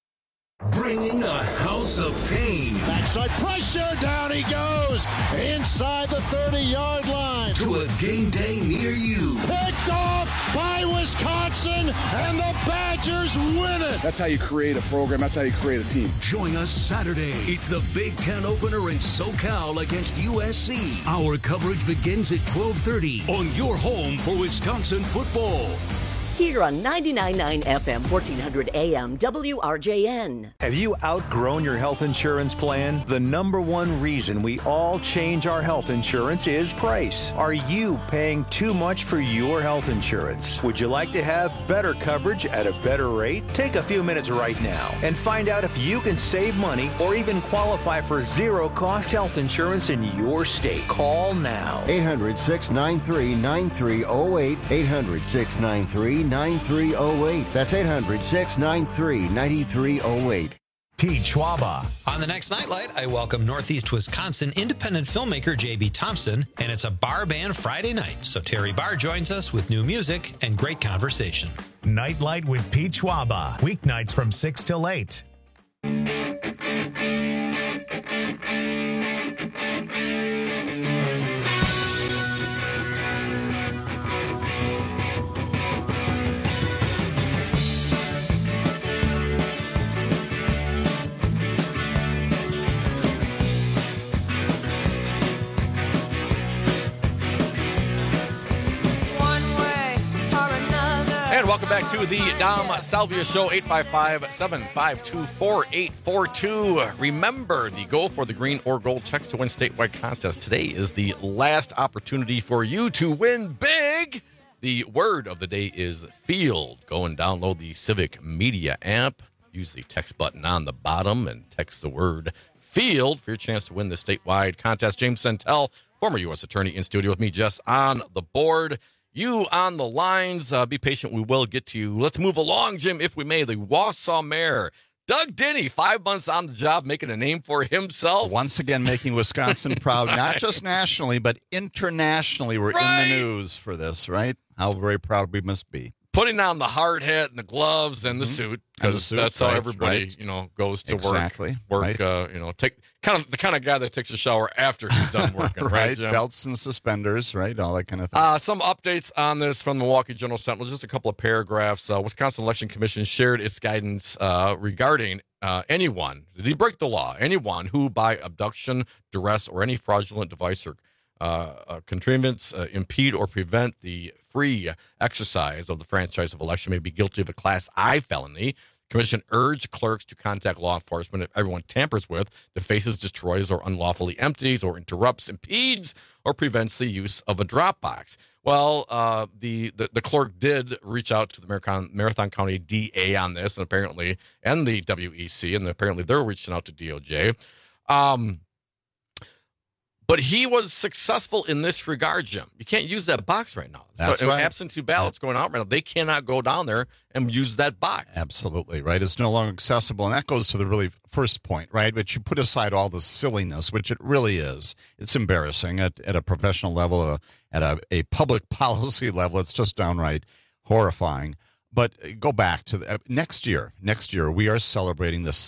Speaker 15: Bringing a house of pain.
Speaker 23: Backside pressure, down he goes. Inside the 30-yard line.
Speaker 15: To a game day near you.
Speaker 23: Picked off by Wisconsin, and the Badgers win it.
Speaker 24: That's how you create a program. That's how you create a team.
Speaker 15: Join us Saturday. It's the Big Ten opener in SoCal against USC. Our coverage begins at 12:30 on your home for Wisconsin football.
Speaker 16: Here on 99.9 FM, 1400 AM, WRJN.
Speaker 25: Have you outgrown your health insurance plan? The number one reason we all change our health insurance is price. Are you paying too much for your health insurance? Would you like to have better coverage at a better rate? Take a few minutes right now and find out if you can save money or even qualify for zero-cost health insurance in your state. Call now.
Speaker 26: 800-693-9308. 800-693-9308. That's 800-693-9308.
Speaker 1: Pete Schwaba.
Speaker 22: On the next Nightlight, I welcome Northeast Wisconsin independent filmmaker J.B. Thompson, and it's a bar band Friday night, so Terry Barr joins us with new music and great conversation.
Speaker 1: Nightlight with Pete Schwaba, weeknights from 6 till 8.
Speaker 12: And welcome back to the Dom Salvia Show, 855-752-4842. Remember, the Go for the Green or Gold text to win statewide contest. Today is the last opportunity for you to win big. The word of the day is field. Go and download the Civic Media app. Use the text button on the bottom and text the word field for your chance to win the statewide contest. James Centel, former U.S. attorney, in studio with me, just on the board. You on the lines. Be patient. We will get to you. Let's move along, Jim, if we may. The Wausau mayor, Doug Denny, 5 months on the job, making a name for himself.
Speaker 13: Once again, making Wisconsin proud, not just nationally, but internationally. We're in the news for this, right? How very proud we must be.
Speaker 12: Putting on the hard hat and the gloves and the suit, because that's how everybody, goes to work. Work, take the kind of guy that takes a shower after he's done working, right? Jim?
Speaker 13: Belts and suspenders, right? All that kind of thing.
Speaker 12: Some updates on this from the Milwaukee Journal Sentinel. Just a couple of paragraphs. Wisconsin Election Commission shared its guidance regarding anyone, did he break the law? Anyone who by abduction, duress, or any fraudulent device or contrivance impede or prevent the free exercise of the franchise of election may be guilty of a Class I felony. Commission urged clerks to contact law enforcement if everyone tampers with, defaces, destroys, or unlawfully empties, or interrupts, impedes, or prevents the use of a drop box. Well, the clerk did reach out to the Marathon County DA on this, and apparently, and the WEC, and apparently they're reaching out to DOJ. But he was successful in this regard, Jim. You can't use that box right now.
Speaker 13: That's right.
Speaker 12: Absentee ballots going out right now. They cannot go down there and use that box.
Speaker 13: Absolutely, right? It's no longer accessible. And that goes to the really first point, right? But you put aside all the silliness, which it really is. It's embarrassing at a professional level, at a public policy level. It's just downright horrifying. But go back to next year. Next year, we are celebrating the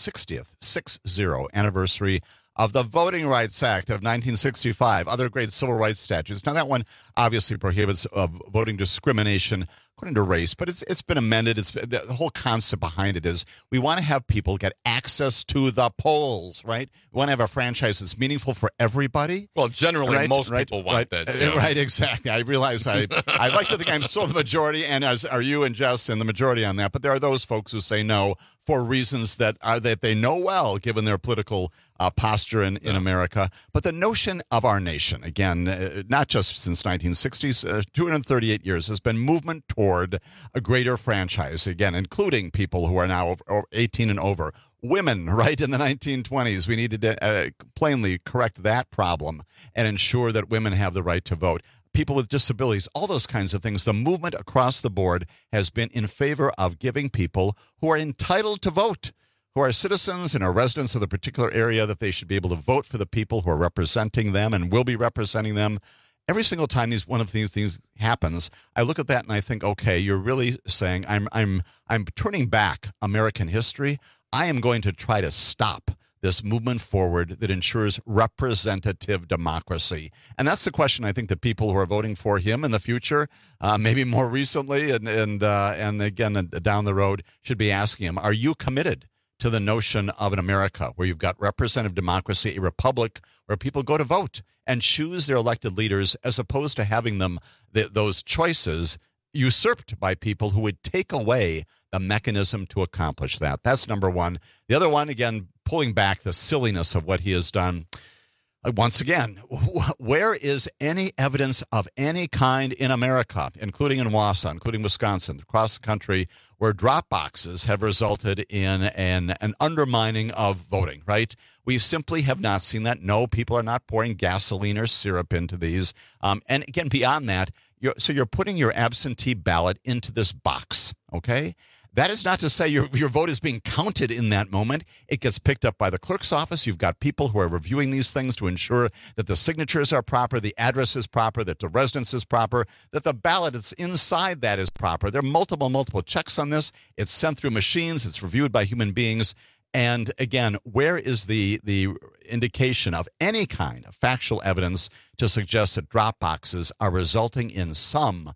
Speaker 13: 60th anniversary of the Voting Rights Act of 1965, other great civil rights statutes. Now, that one obviously prohibits voting discrimination according to race, but it's been amended. The whole concept behind it is we want to have people get access to the polls, right? We want to have a franchise that's meaningful for everybody.
Speaker 12: Well, generally, most people want that. Too.
Speaker 13: Right, exactly. I realize I like to think I'm still the majority, and as are you and Jess and the majority on that, but there are those folks who say no for reasons that they know well, given their political posture in America. But the notion of our nation, again, not just since 1960s, 238 years, has been movement toward a greater franchise, again, including people who are now 18 and over. Women, right, in the 1920s, we needed to plainly correct that problem and ensure that women have the right to vote. People with disabilities, all those kinds of things. The movement across the board has been in favor of giving people who are entitled to vote, who are citizens and are residents of the particular area, that they should be able to vote for the people who are representing them and will be representing them. Every single time one of these things happens, I look at that and I think, okay, you're really saying I'm turning back American history. I am going to try to stop this movement forward that ensures representative democracy. And that's the question I think that people who are voting for him in the future, maybe more recently and again down the road, should be asking him, are you committed to the notion of an America where you've got representative democracy, a republic where people go to vote and choose their elected leaders, as opposed to having them those choices usurped by people who would take away the mechanism to accomplish that? That's number one. The other one, again, pulling back the silliness of what he has done. Once again, where is any evidence of any kind in America, including in Wausau, including Wisconsin, across the country, where drop boxes have resulted in an undermining of voting, right? We simply have not seen that. No, people are not pouring gasoline or syrup into these. And again, beyond that, you're putting your absentee ballot into this box, okay? That is not to say your vote is being counted in that moment. It gets picked up by the clerk's office. You've got people who are reviewing these things to ensure that the signatures are proper, the address is proper, that the residence is proper, that the ballot that's inside that is proper. There are multiple checks on this. It's sent through machines. It's reviewed by human beings. And again, where is the indication of any kind of factual evidence to suggest that drop boxes are resulting in some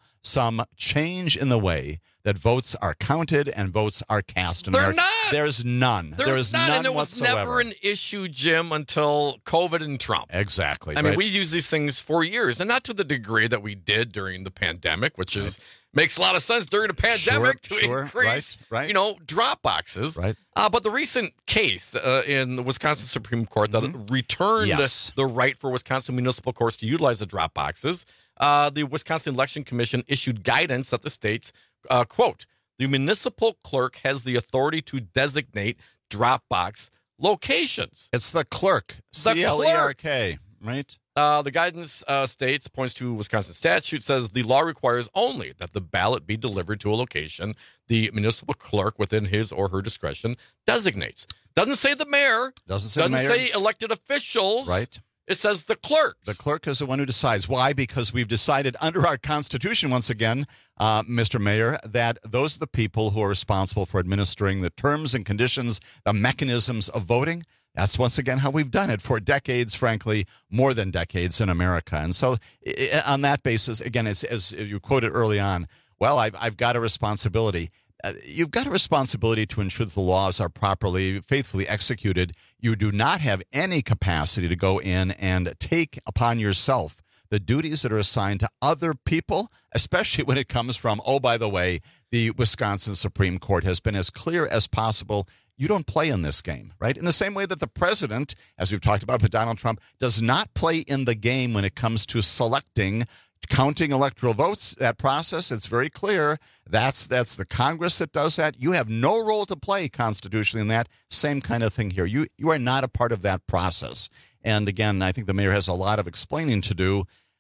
Speaker 13: change in the way that votes are counted and votes are cast in America?
Speaker 12: Not.
Speaker 13: There's none. There is none
Speaker 12: and it
Speaker 13: whatsoever.
Speaker 12: was never an issue, Jim, until COVID and Trump.
Speaker 13: Exactly.
Speaker 12: I mean, we use these things for years, and not to the degree that we did during the pandemic, which is Makes a lot of sense during a pandemic to increase, drop boxes.
Speaker 13: Right.
Speaker 12: But the recent case in the Wisconsin Supreme Court that returned the right for Wisconsin municipal courts to utilize the drop boxes, the Wisconsin Election Commission issued guidance that the states, quote, the municipal clerk has the authority to designate drop box locations.
Speaker 13: It's the clerk, C-L-E-R-K, right?
Speaker 12: The guidance points to Wisconsin statute, says the law requires only that the ballot be delivered to a location the municipal clerk within his or her discretion designates. Doesn't say the mayor.
Speaker 13: Doesn't say
Speaker 12: elected officials.
Speaker 13: Right.
Speaker 12: It says the clerk.
Speaker 13: The clerk is the one who decides. Why? Because we've decided under our Constitution, once again, Mr. Mayor, that those are the people who are responsible for administering the terms and conditions, the mechanisms of voting. That's once again how we've done it for decades, frankly, more than decades in America. And so on that basis, again, as you quoted early on, well, I've got a responsibility. You've got a responsibility to ensure that the laws are properly, faithfully executed. You do not have any capacity to go in and take upon yourself the duties that are assigned to other people, especially when it comes from, oh, by the way, the Wisconsin Supreme Court has been as clear as possible. You don't play in this game, right? In the same way that the president, as we've talked about with Donald Trump, does not play in the game when it comes to counting electoral votes. That process, it's very clear. That's the Congress that does that. You have no role to play constitutionally in that. Same kind of thing here. You are not a part of that process. And again, I think the mayor has a lot of explaining to do.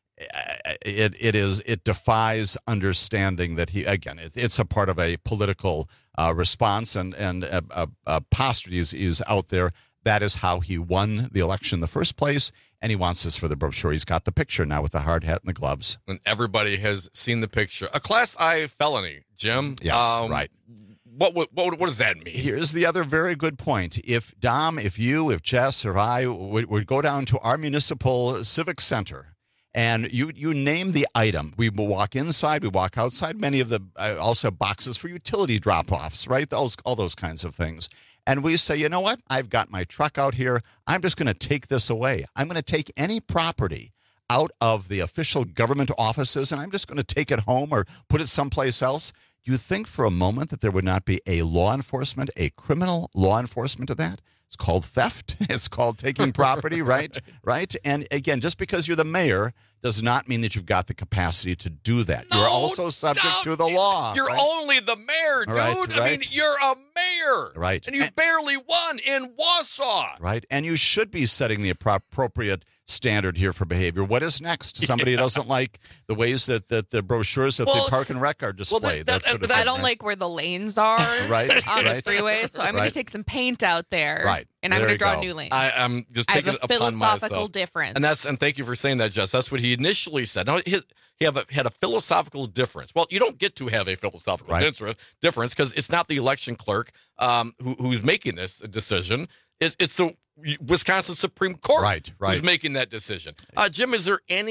Speaker 13: It defies understanding that it's a part of a political response and a posture is out there. That is how he won the election in the first place, and he wants this for the brochure. He's got the picture now with the hard hat and the gloves.
Speaker 12: And everybody has seen the picture. A Class I felony, Jim.
Speaker 13: Yes, right.
Speaker 12: What does that mean?
Speaker 13: Here's the other very good point. If Dom, if Jess, or I would go down to our municipal civic center, and you name the item, we will walk inside, we walk outside. Many of the also boxes for utility drop-offs, right? All those kinds of things. And we say, you know what? I've got my truck out here. I'm just going to take this away. I'm going to take any property out of the official government offices, and I'm just going to take it home or put it someplace else. Do you think for a moment that there would not be a criminal law enforcement of that? It's called theft. It's called taking property, right? And again, just because you're the mayor does not mean that you've got the capacity to do that.
Speaker 12: No,
Speaker 13: you're also subject to the law.
Speaker 12: You're only the mayor, dude.
Speaker 13: Right.
Speaker 12: I mean, you're a mayor.
Speaker 13: Right.
Speaker 12: And you barely won in Wausau.
Speaker 13: Right. And you should be setting the appropriate standard here for behavior. What is next? Somebody who doesn't like the ways that the brochures at the Park and Rec are displayed.
Speaker 14: I don't like where the lanes are on the freeway, so I'm going to take some paint out there.
Speaker 13: Right.
Speaker 14: And I'm going to draw new lanes.
Speaker 12: I'm just taking it upon myself.
Speaker 14: I have a philosophical difference.
Speaker 12: And thank you for saying that, Jess. That's what he initially said. Now, he had a philosophical difference. Well, you don't get to have a philosophical difference because it's not the election clerk who's making this decision. It's the Wisconsin Supreme Court who's making that decision. Jim, is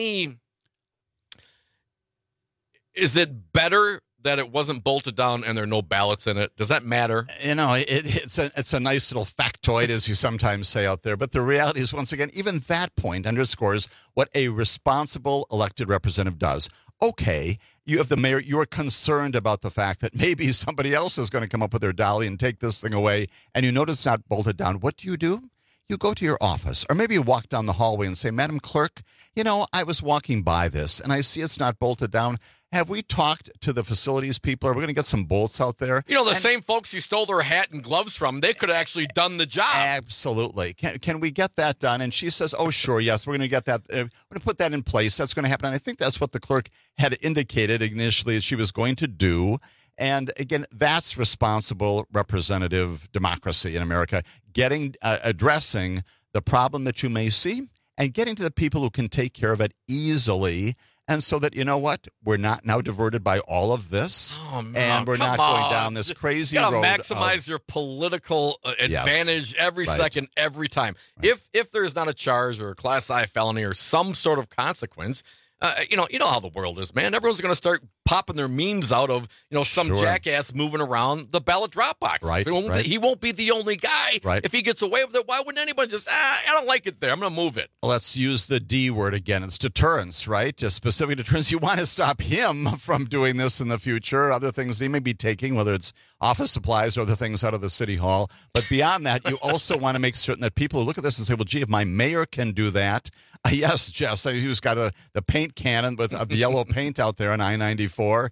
Speaker 12: it better that it wasn't bolted down and there are no ballots in it? Does that matter?
Speaker 13: You know, it's a nice little factoid, as you sometimes say out there. But the reality is, once again, even that point underscores what a responsible elected representative does. Okay, you have the mayor. You're concerned about the fact that maybe somebody else is going to come up with their dolly and take this thing away, and you notice it's not bolted down. What do? You go to your office, or maybe you walk down the hallway and say, Madam Clerk, I was walking by this, and I see it's not bolted down. Have we talked to the facilities people? Are we going to get some bolts out there?
Speaker 12: Same folks you stole their hat and gloves from, they could have actually done the job.
Speaker 13: Absolutely. Can we get that done? And she says, oh, sure, yes, we're going to get that. We're going to put that in place. That's going to happen. And I think that's what the clerk had indicated initially that she was going to do. And again, that's responsible representative democracy in America, addressing the problem that you may see and getting to the people who can take care of it easily. And so that, we're not now diverted by all of this.
Speaker 12: Oh, man,
Speaker 13: and we're not going down this crazy road.
Speaker 12: You got to maximize your political advantage every second, every time. Right. If there's not a charge or a Class I felony or some sort of consequence, you know how the world is, man. Everyone's going to start popping their memes out of, some jackass moving around the ballot drop box.
Speaker 13: Right,
Speaker 12: He won't be the only guy.
Speaker 13: Right.
Speaker 12: If he gets away with it, why wouldn't anybody just, I don't like it there, I'm going to move it.
Speaker 13: Well, let's use the D word again. It's deterrence, right? Just specific deterrence. You want to stop him from doing this in the future, other things he may be taking, whether it's office supplies or other things out of the city hall. But beyond that, you also want to make certain that people who look at this and say, well, gee, if my mayor can do that. Yes, Jess, he's got the paint cannon with the yellow paint out there on I-94,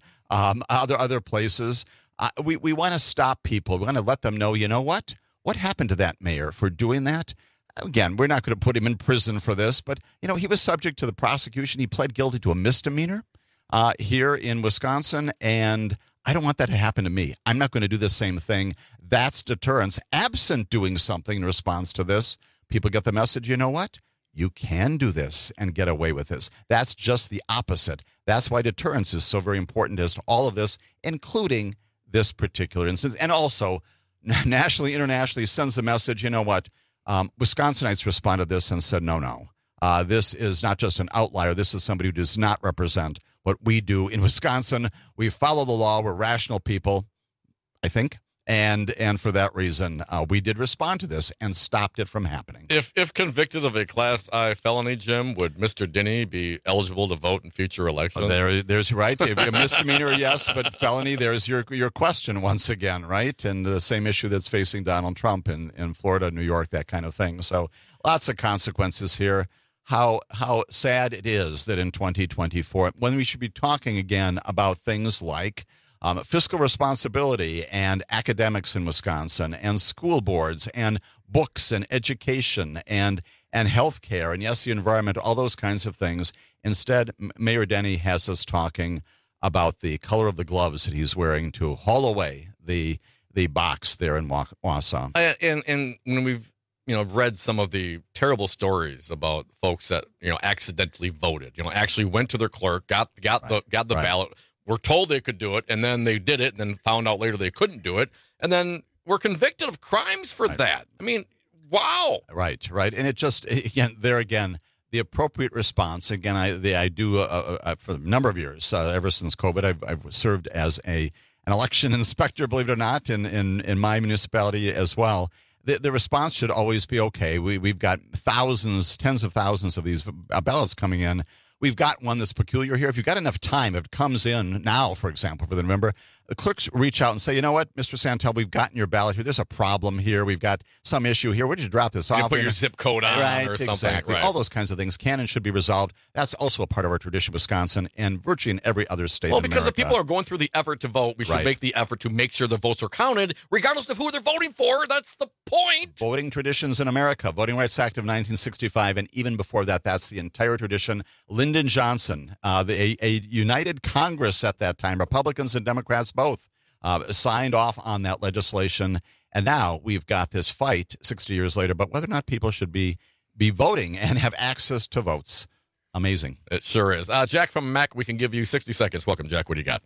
Speaker 13: other places. We want to stop people. We want to let them know, you know what? What happened to that mayor for doing that? Again, we're not going to put him in prison for this, but, he was subject to the prosecution. He pled guilty to a misdemeanor here in Wisconsin, and I don't want that to happen to me. I'm not going to do the same thing. That's deterrence. Absent doing something in response to this, people get the message, you know what? You can do this and get away with this. That's just the opposite. That's why deterrence is so very important as to all of this, including this particular instance. And also, nationally, internationally, sends the message, you know what? Wisconsinites responded to this and said, no. This is not just an outlier. This is somebody who does not represent what we do in Wisconsin. We follow the law. We're rational people, I think. And for that reason, we did respond to this and stopped it from happening.
Speaker 12: If convicted of a Class I felony, Jim, would Mr. Denny be eligible to vote in future elections?
Speaker 13: There's right. If a misdemeanor, yes, but felony, there's your question once again, right? And the same issue that's facing Donald Trump in Florida, New York, that kind of thing. So lots of consequences here. How sad it is that in 2024, when we should be talking again about things like fiscal responsibility and academics in Wisconsin and school boards and books and education and health care and, yes, the environment, all those kinds of things. Instead, Mayor Denny has us talking about the color of the gloves that he's wearing to haul away the box there in Wausau.
Speaker 12: And when we've read some of the terrible stories about folks that accidentally voted, actually went to their clerk, got the ballot. Were told they could do it, and then they did it, and then found out later they couldn't do it, and then were convicted of crimes for that. I mean, wow.
Speaker 13: Right. And it just, again, the appropriate response, again, I do for a number of years, ever since COVID, I've served as an election inspector, believe it or not, in my municipality as well. The response should always be, okay, we've got thousands, tens of thousands of these ballots coming in. We've got one that's peculiar here. If you've got enough time, if it comes in now, for example, for the November, the clerks reach out and say, you know what, Mr. Santel, we've gotten your ballot here. There's a problem here. We've got some issue here. Where did you drop this off?
Speaker 12: You put your zip code on or something.
Speaker 13: Exactly. Right. All those kinds of things can and should be resolved. That's also a part of our tradition in Wisconsin and virtually in every other state in America.
Speaker 12: Well, because if people are going through the effort to vote, we should make the effort to make sure the votes are counted, regardless of who they're voting for. That's the point.
Speaker 13: Voting traditions in America, Voting Rights Act of 1965, and even before that, that's the entire tradition. Lyndon Johnson, a united Congress at that time, Republicans and Democrats both, signed off on that legislation. And now we've got this fight 60 years later about whether or not people should be voting and have access to votes. Amazing.
Speaker 12: It sure is. Jack from Mac, we can give you 60 seconds. Welcome, Jack. What do you got?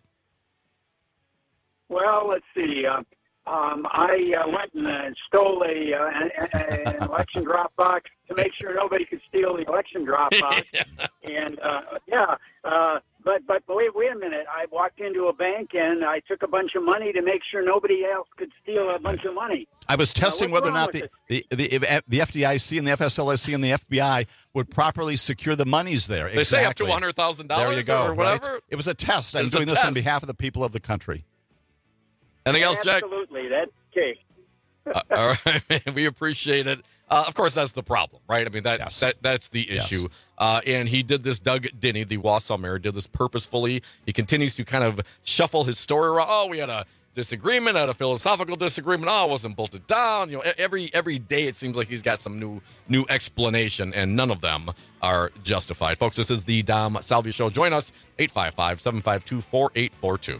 Speaker 2: Well, let's see. I went and stole an election drop box to make sure nobody could steal the election drop box. And but wait a minute. I walked into a bank and I took a bunch of money to make sure nobody else could steal a bunch of money.
Speaker 13: I was testing whether or not the FDIC and the FSLSC and the FBI would properly secure the monies there.
Speaker 12: They say up to $100,000.
Speaker 13: There you go.
Speaker 12: Or whatever.
Speaker 13: Right? It was a test. I'm doing this on behalf of the people of the country.
Speaker 12: Anything else, Jack?
Speaker 2: Absolutely. That's okay.
Speaker 12: All right. We appreciate it. Of course, that's the problem, right? I mean, that's the issue. And he did this, Doug Denny, the Wausau mayor, did this purposefully. He continues to kind of shuffle his story around. Oh, we had a disagreement, had a philosophical disagreement. Oh, it wasn't bolted down. Every day it seems like he's got some new explanation, and none of them are justified. Folks, this is the Dom Salvi Show. Join us, 855-752-4842.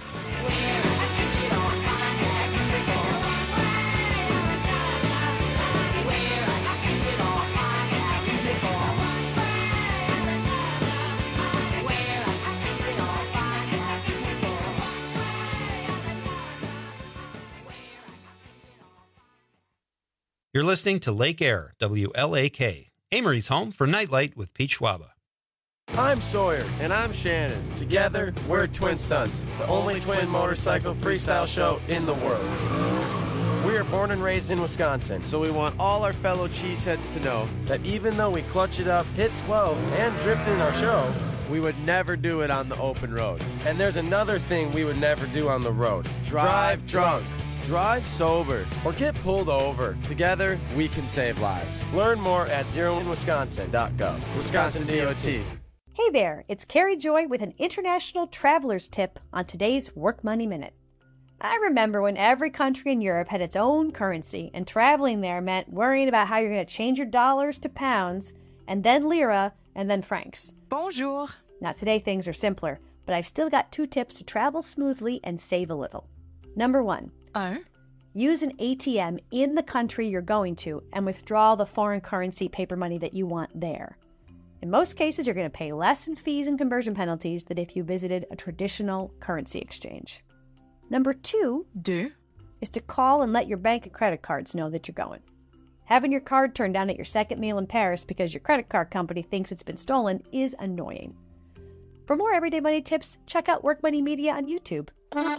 Speaker 22: You're listening to Lake Air, WLAK, Amory's home for Nightlight with Pete Schwaba.
Speaker 4: I'm Sawyer. And I'm Shannon. Together, we're Twin Stunts, the only twin motorcycle freestyle show in the world. We are born and raised in Wisconsin, so we want all our fellow cheeseheads to know that even though we clutch it up, hit 12, and drift in our show, we would never do it on the open road. And there's another thing we would never do on the road. Drive drunk. Drive sober or get pulled over. Together, we can save lives. Learn more at zeroinwisconsin.gov. Wisconsin DOT.
Speaker 6: Hey there, it's Carrie Joy with an international traveler's tip on today's Work Money Minute. I remember when every country in Europe had its own currency, and traveling there meant worrying about how you're going to change your dollars to pounds, and then lira, and then francs.
Speaker 14: Bonjour.
Speaker 6: Now today things are simpler, but I've still got 2 tips to travel smoothly and save a little. Number 1. Use an ATM in the country you're going to and withdraw the foreign currency paper money that you want there. In most cases, you're going to pay less in fees and conversion penalties than if you visited a traditional currency exchange. Number 2 is to call and let your bank and credit cards know that you're going. Having your card turned down at your second meal in Paris because your credit card company thinks it's been stolen is annoying. For more everyday money tips, check out Work Money Media on YouTube.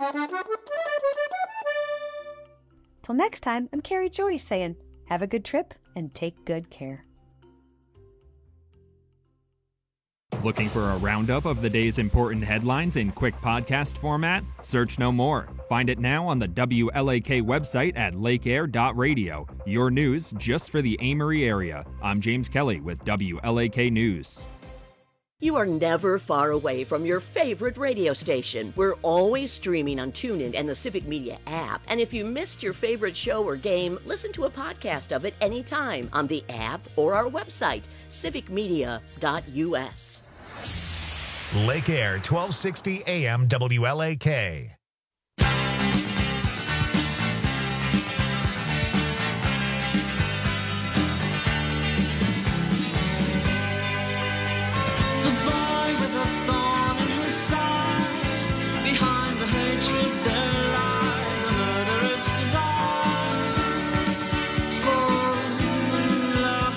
Speaker 6: Till next time, I'm Carrie Joy saying, have a good trip and take good care.
Speaker 7: Looking for a roundup of the day's important headlines in quick podcast format? Search no more. Find it now on the WLAK website at lakeair.radio. Your news just for the Amory area. I'm James Kelly with WLAK News.
Speaker 16: You are never far away from your favorite radio station. We're always streaming on TuneIn and the Civic Media app. And if you missed your favorite show or game, listen to a podcast of it anytime on the app or our website, civicmedia.us.
Speaker 1: Lake Air, 1260 AM WLAK.
Speaker 20: The boy with a thorn in his side, behind the hatred there lies a murderous desire for love.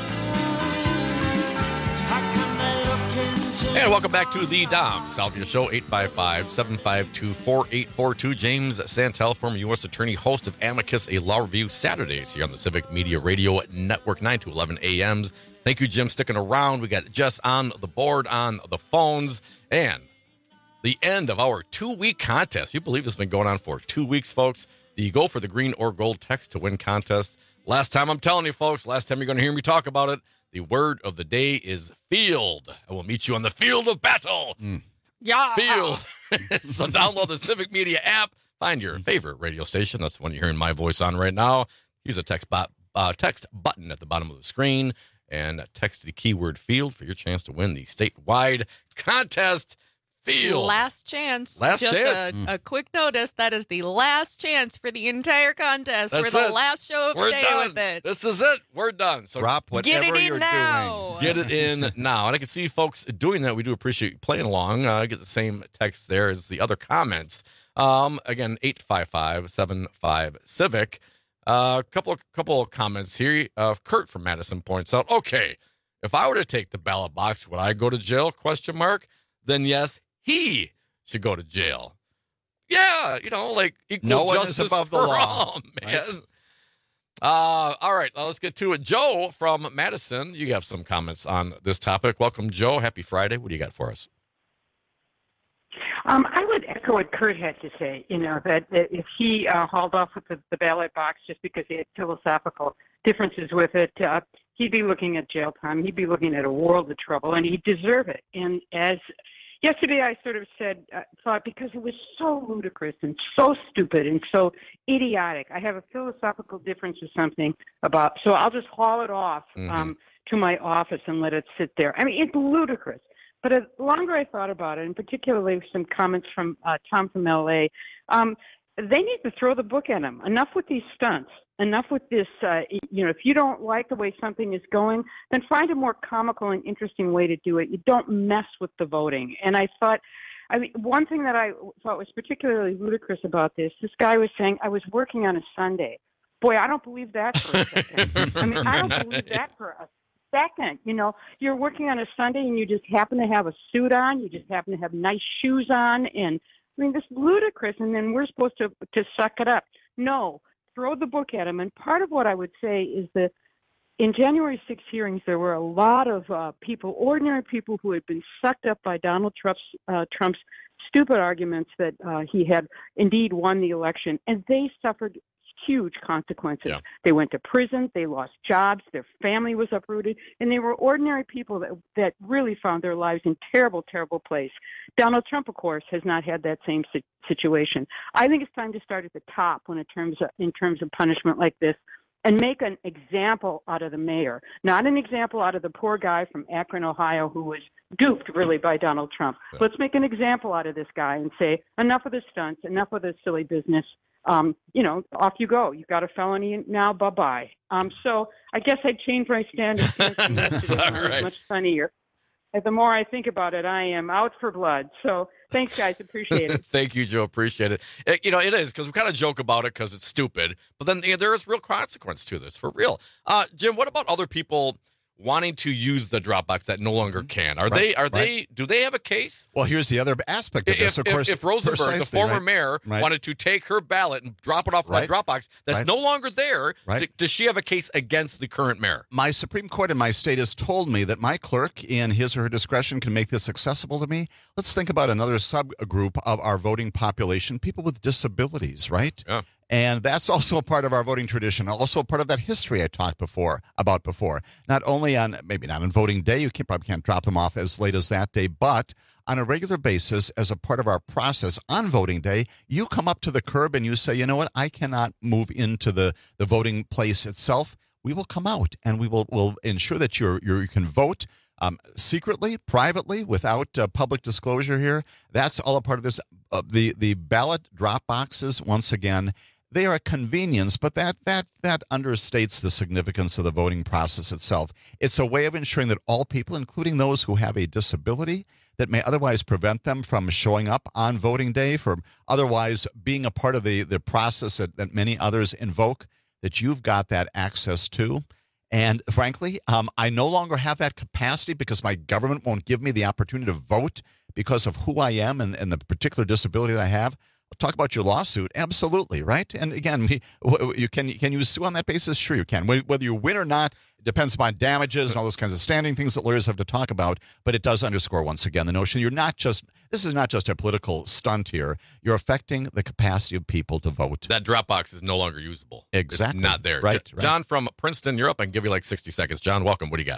Speaker 20: How can they look into
Speaker 12: And welcome back to the Dom Salvia Show, 855-752-4842. James Santel, former U.S. Attorney, host of Amicus, a law review Saturdays here on the Civic Media Radio Network, 9 to 11 a.m.s. Thank you, Jim, sticking around. We got Jess on the board, on the phones, and the end of our 2-week contest. You believe it's been going on for 2 weeks, folks. The Go for the Green or Gold text to win contest. Last time, I'm telling you, folks, last time you're going to hear me talk about it, the word of the day is field. I will meet you on the field of battle.
Speaker 14: Yeah.
Speaker 12: Field. So download the Civic Media app. Find your favorite radio station. That's the one you're hearing my voice on right now. Use a text button at the bottom of the screen and text the keyword field for your chance to win the statewide contest. Field.
Speaker 14: Last chance.
Speaker 12: Last
Speaker 14: Just
Speaker 12: chance.
Speaker 14: A quick notice, that is the last chance for the entire contest.
Speaker 12: That's
Speaker 14: We're the
Speaker 12: it.
Speaker 14: last show of
Speaker 12: We're
Speaker 14: the day
Speaker 12: done.
Speaker 14: with it.
Speaker 12: This is it. We're done. So
Speaker 13: drop whatever
Speaker 14: Get it in
Speaker 13: you're
Speaker 14: now.
Speaker 13: doing.
Speaker 12: Get it in now. And I can see folks doing that. We do appreciate you playing along. Get the same text there as the other comments. Again, 855-75-CIVIC. Couple of comments here. Kurt from Madison points out, okay, if I were to take the ballot box, would I go to jail? ? Then yes, he should go to jail. Yeah, like equal
Speaker 13: No one
Speaker 12: justice
Speaker 13: is above the
Speaker 12: for
Speaker 13: law,
Speaker 12: all, man. All right, let's get to it. Joe from Madison, you have some comments on this topic. Welcome, Joe. Happy Friday. What do you got for us?
Speaker 8: I would echo what Kurt had to say, that if he hauled off with the ballot box just because he had philosophical differences with it, he'd be looking at jail time. He'd be looking at a world of trouble, and he'd deserve it. And as yesterday I sort of thought because it was so ludicrous and so stupid and so idiotic, I have a philosophical difference or something about, so I'll just haul it off to my office and let it sit there. I mean, it's ludicrous. But the longer I thought about it, and particularly some comments from Tom from L.A., they need to throw the book at him. Enough with these stunts. Enough with this, if you don't like the way something is going, then find a more comical and interesting way to do it. You don't mess with the voting. And I thought, one thing that I thought was particularly ludicrous about this guy was saying, I was working on a Sunday. Boy, I don't believe that for a second. I don't believe that for a second. You know, you're working on a Sunday and you just happen to have a suit on. You just happen to have nice shoes on. And, I mean, this is ludicrous. And then we're supposed to suck it up. No, throw the book at him. And part of what I would say is that in January 6 hearings, there were a lot of people, ordinary people, who had been sucked up by Donald Trump's stupid arguments that he had indeed won the election, and they suffered huge consequences. Yeah. They went to prison, they lost jobs, their family was uprooted, and they were ordinary people that really found their lives in terrible, terrible place. Donald Trump, of course, has not had that same situation. I think it's time to start at the top in terms of punishment like this, and make an example out of the mayor, not an example out of the poor guy from Akron, Ohio, who was duped, really, by Donald Trump. Yeah. Let's make an example out of this guy and say, enough of the stunts, enough of this silly business. You know, off you go. You've got a felony now, bye-bye. So I guess I changed my stand. It's right. Much funnier. And the more I think about it, I am out for blood. So thanks, guys. Appreciate it.
Speaker 12: Thank you, Joe. Appreciate it. You know, it is, because we kind of joke about it because it's stupid. But then there is real consequence to this, for real. Jim, what about other people wanting to use the Dropbox that no longer can? Do they have a case?
Speaker 13: Well, here's the other aspect of this, of course.
Speaker 12: If Rosenberg, the former mayor, wanted to take her ballot and drop it off that Dropbox that's no longer there, does she have a case against the current mayor?
Speaker 13: My Supreme Court in my state has told me that my clerk, in his or her discretion, can make this accessible to me. Let's think about another subgroup of our voting population, people with disabilities, right? Yeah. And that's also a part of our voting tradition, also a part of that history I talked about before. Not only on, maybe not on voting day, you probably can't drop them off as late as that day, but on a regular basis, as a part of our process on voting day, you come up to the curb and you say, you know what, I cannot move into the voting place itself. We will come out and we'll ensure that you can vote secretly, privately, without public disclosure here. That's all a part of this. The ballot drop boxes, once again, they are a convenience, but that understates the significance of the voting process itself. It's a way of ensuring that all people, including those who have a disability that may otherwise prevent them from showing up on voting day, from otherwise being a part of the process that many others invoke, that you've got that access to. And frankly, I no longer have that capacity because my government won't give me the opportunity to vote because of who I am and the particular disability that I have. Talk about your lawsuit. Absolutely, right? And again, can you sue on that basis? Sure you can. Whether you win or not depends upon damages and all those kinds of standing things that lawyers have to talk about. But it does underscore, once again, the notion this is not just a political stunt here. You're affecting the capacity of people to vote.
Speaker 12: That Dropbox is no longer usable.
Speaker 13: Exactly.
Speaker 12: It's not there.
Speaker 13: Right.
Speaker 12: John from Princeton, you're up. I can give you like 60 seconds. John, welcome. What do you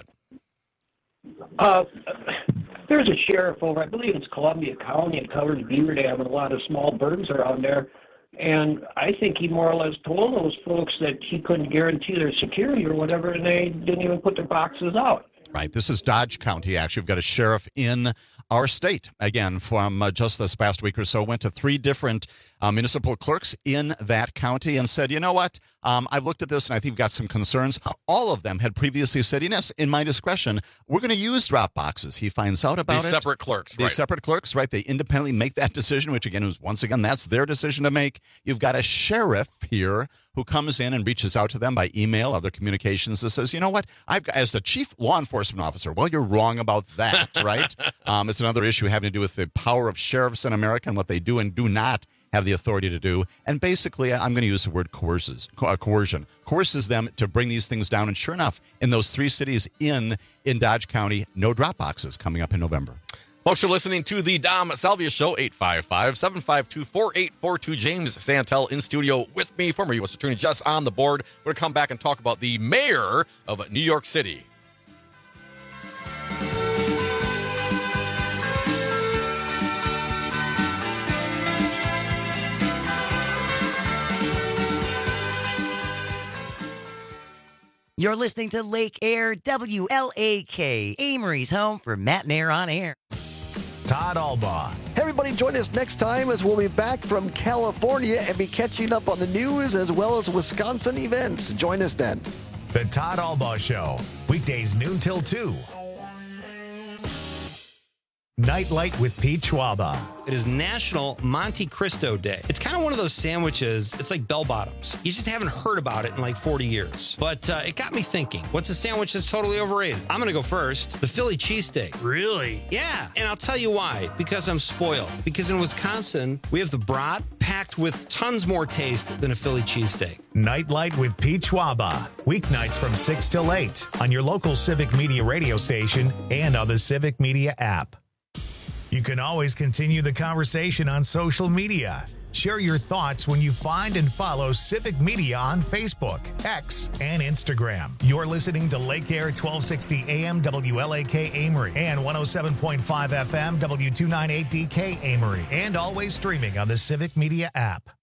Speaker 12: got?
Speaker 10: There's a sheriff over, I believe it's Columbia County, it covers Beaver Dam, and a lot of small burns around there. And I think he more or less told those folks that he couldn't guarantee their security or whatever, and they didn't even put their boxes out.
Speaker 13: Right. This is Dodge County, actually. We've got a sheriff in our state, again, from just this past week or so, went to 3 different municipal clerks in that county and said, you know what, I've looked at this and I think we've got some concerns. All of them had previously said, yes, in my discretion, we're going to use drop boxes. He finds out about
Speaker 12: These separate clerks,
Speaker 13: These separate clerks, right? They independently make that decision, which again, once again, that's their decision to make. You've got a sheriff here who comes in and reaches out to them by email, other communications, that says, you know what, as the chief law enforcement officer, well, you're wrong about that, right? It's another issue having to do with the power of sheriffs in America and what they do and do not have the authority to do. And basically, I'm going to use the word coercion, coerces them to bring these things down. And sure enough, in those 3 cities in Dodge County, no drop boxes coming up in November.
Speaker 12: Folks, you're listening to the Dom Salvia Show, 855-752-4842. James Santel in studio with me, former U.S. Attorney, just on the board. We're going to come back and talk about the mayor of New York City.
Speaker 11: You're listening to Lake Air, WLAK, Amory's home for Matt and Air on Air.
Speaker 1: Todd Albaugh.
Speaker 17: Hey everybody, join us next time as we'll be back from California and be catching up on the news as well as Wisconsin events. Join us then.
Speaker 1: The Todd Albaugh Show, weekdays noon till 2. Nightlight with Pete Schwaba.
Speaker 22: It is National Monte Cristo Day. It's kind of one of those sandwiches, it's like bell bottoms. You just haven't heard about it in like 40 years. But it got me thinking, what's a sandwich that's totally overrated? I'm going to go first. The Philly cheesesteak.
Speaker 3: Really?
Speaker 22: Yeah. And I'll tell you why. Because I'm spoiled. Because in Wisconsin, we have the brat packed with tons more taste than a Philly cheesesteak.
Speaker 1: Nightlight with Pete Schwaba. Weeknights from 6 till 8 on your local Civic Media radio station and on the Civic Media app. You can always continue the conversation on social media. Share your thoughts when you find and follow Civic Media on Facebook, X, and Instagram. You're listening to Lake Air 1260 AM WLAK Amory and 107.5 FM W298DK Amory, and always streaming on the Civic Media app.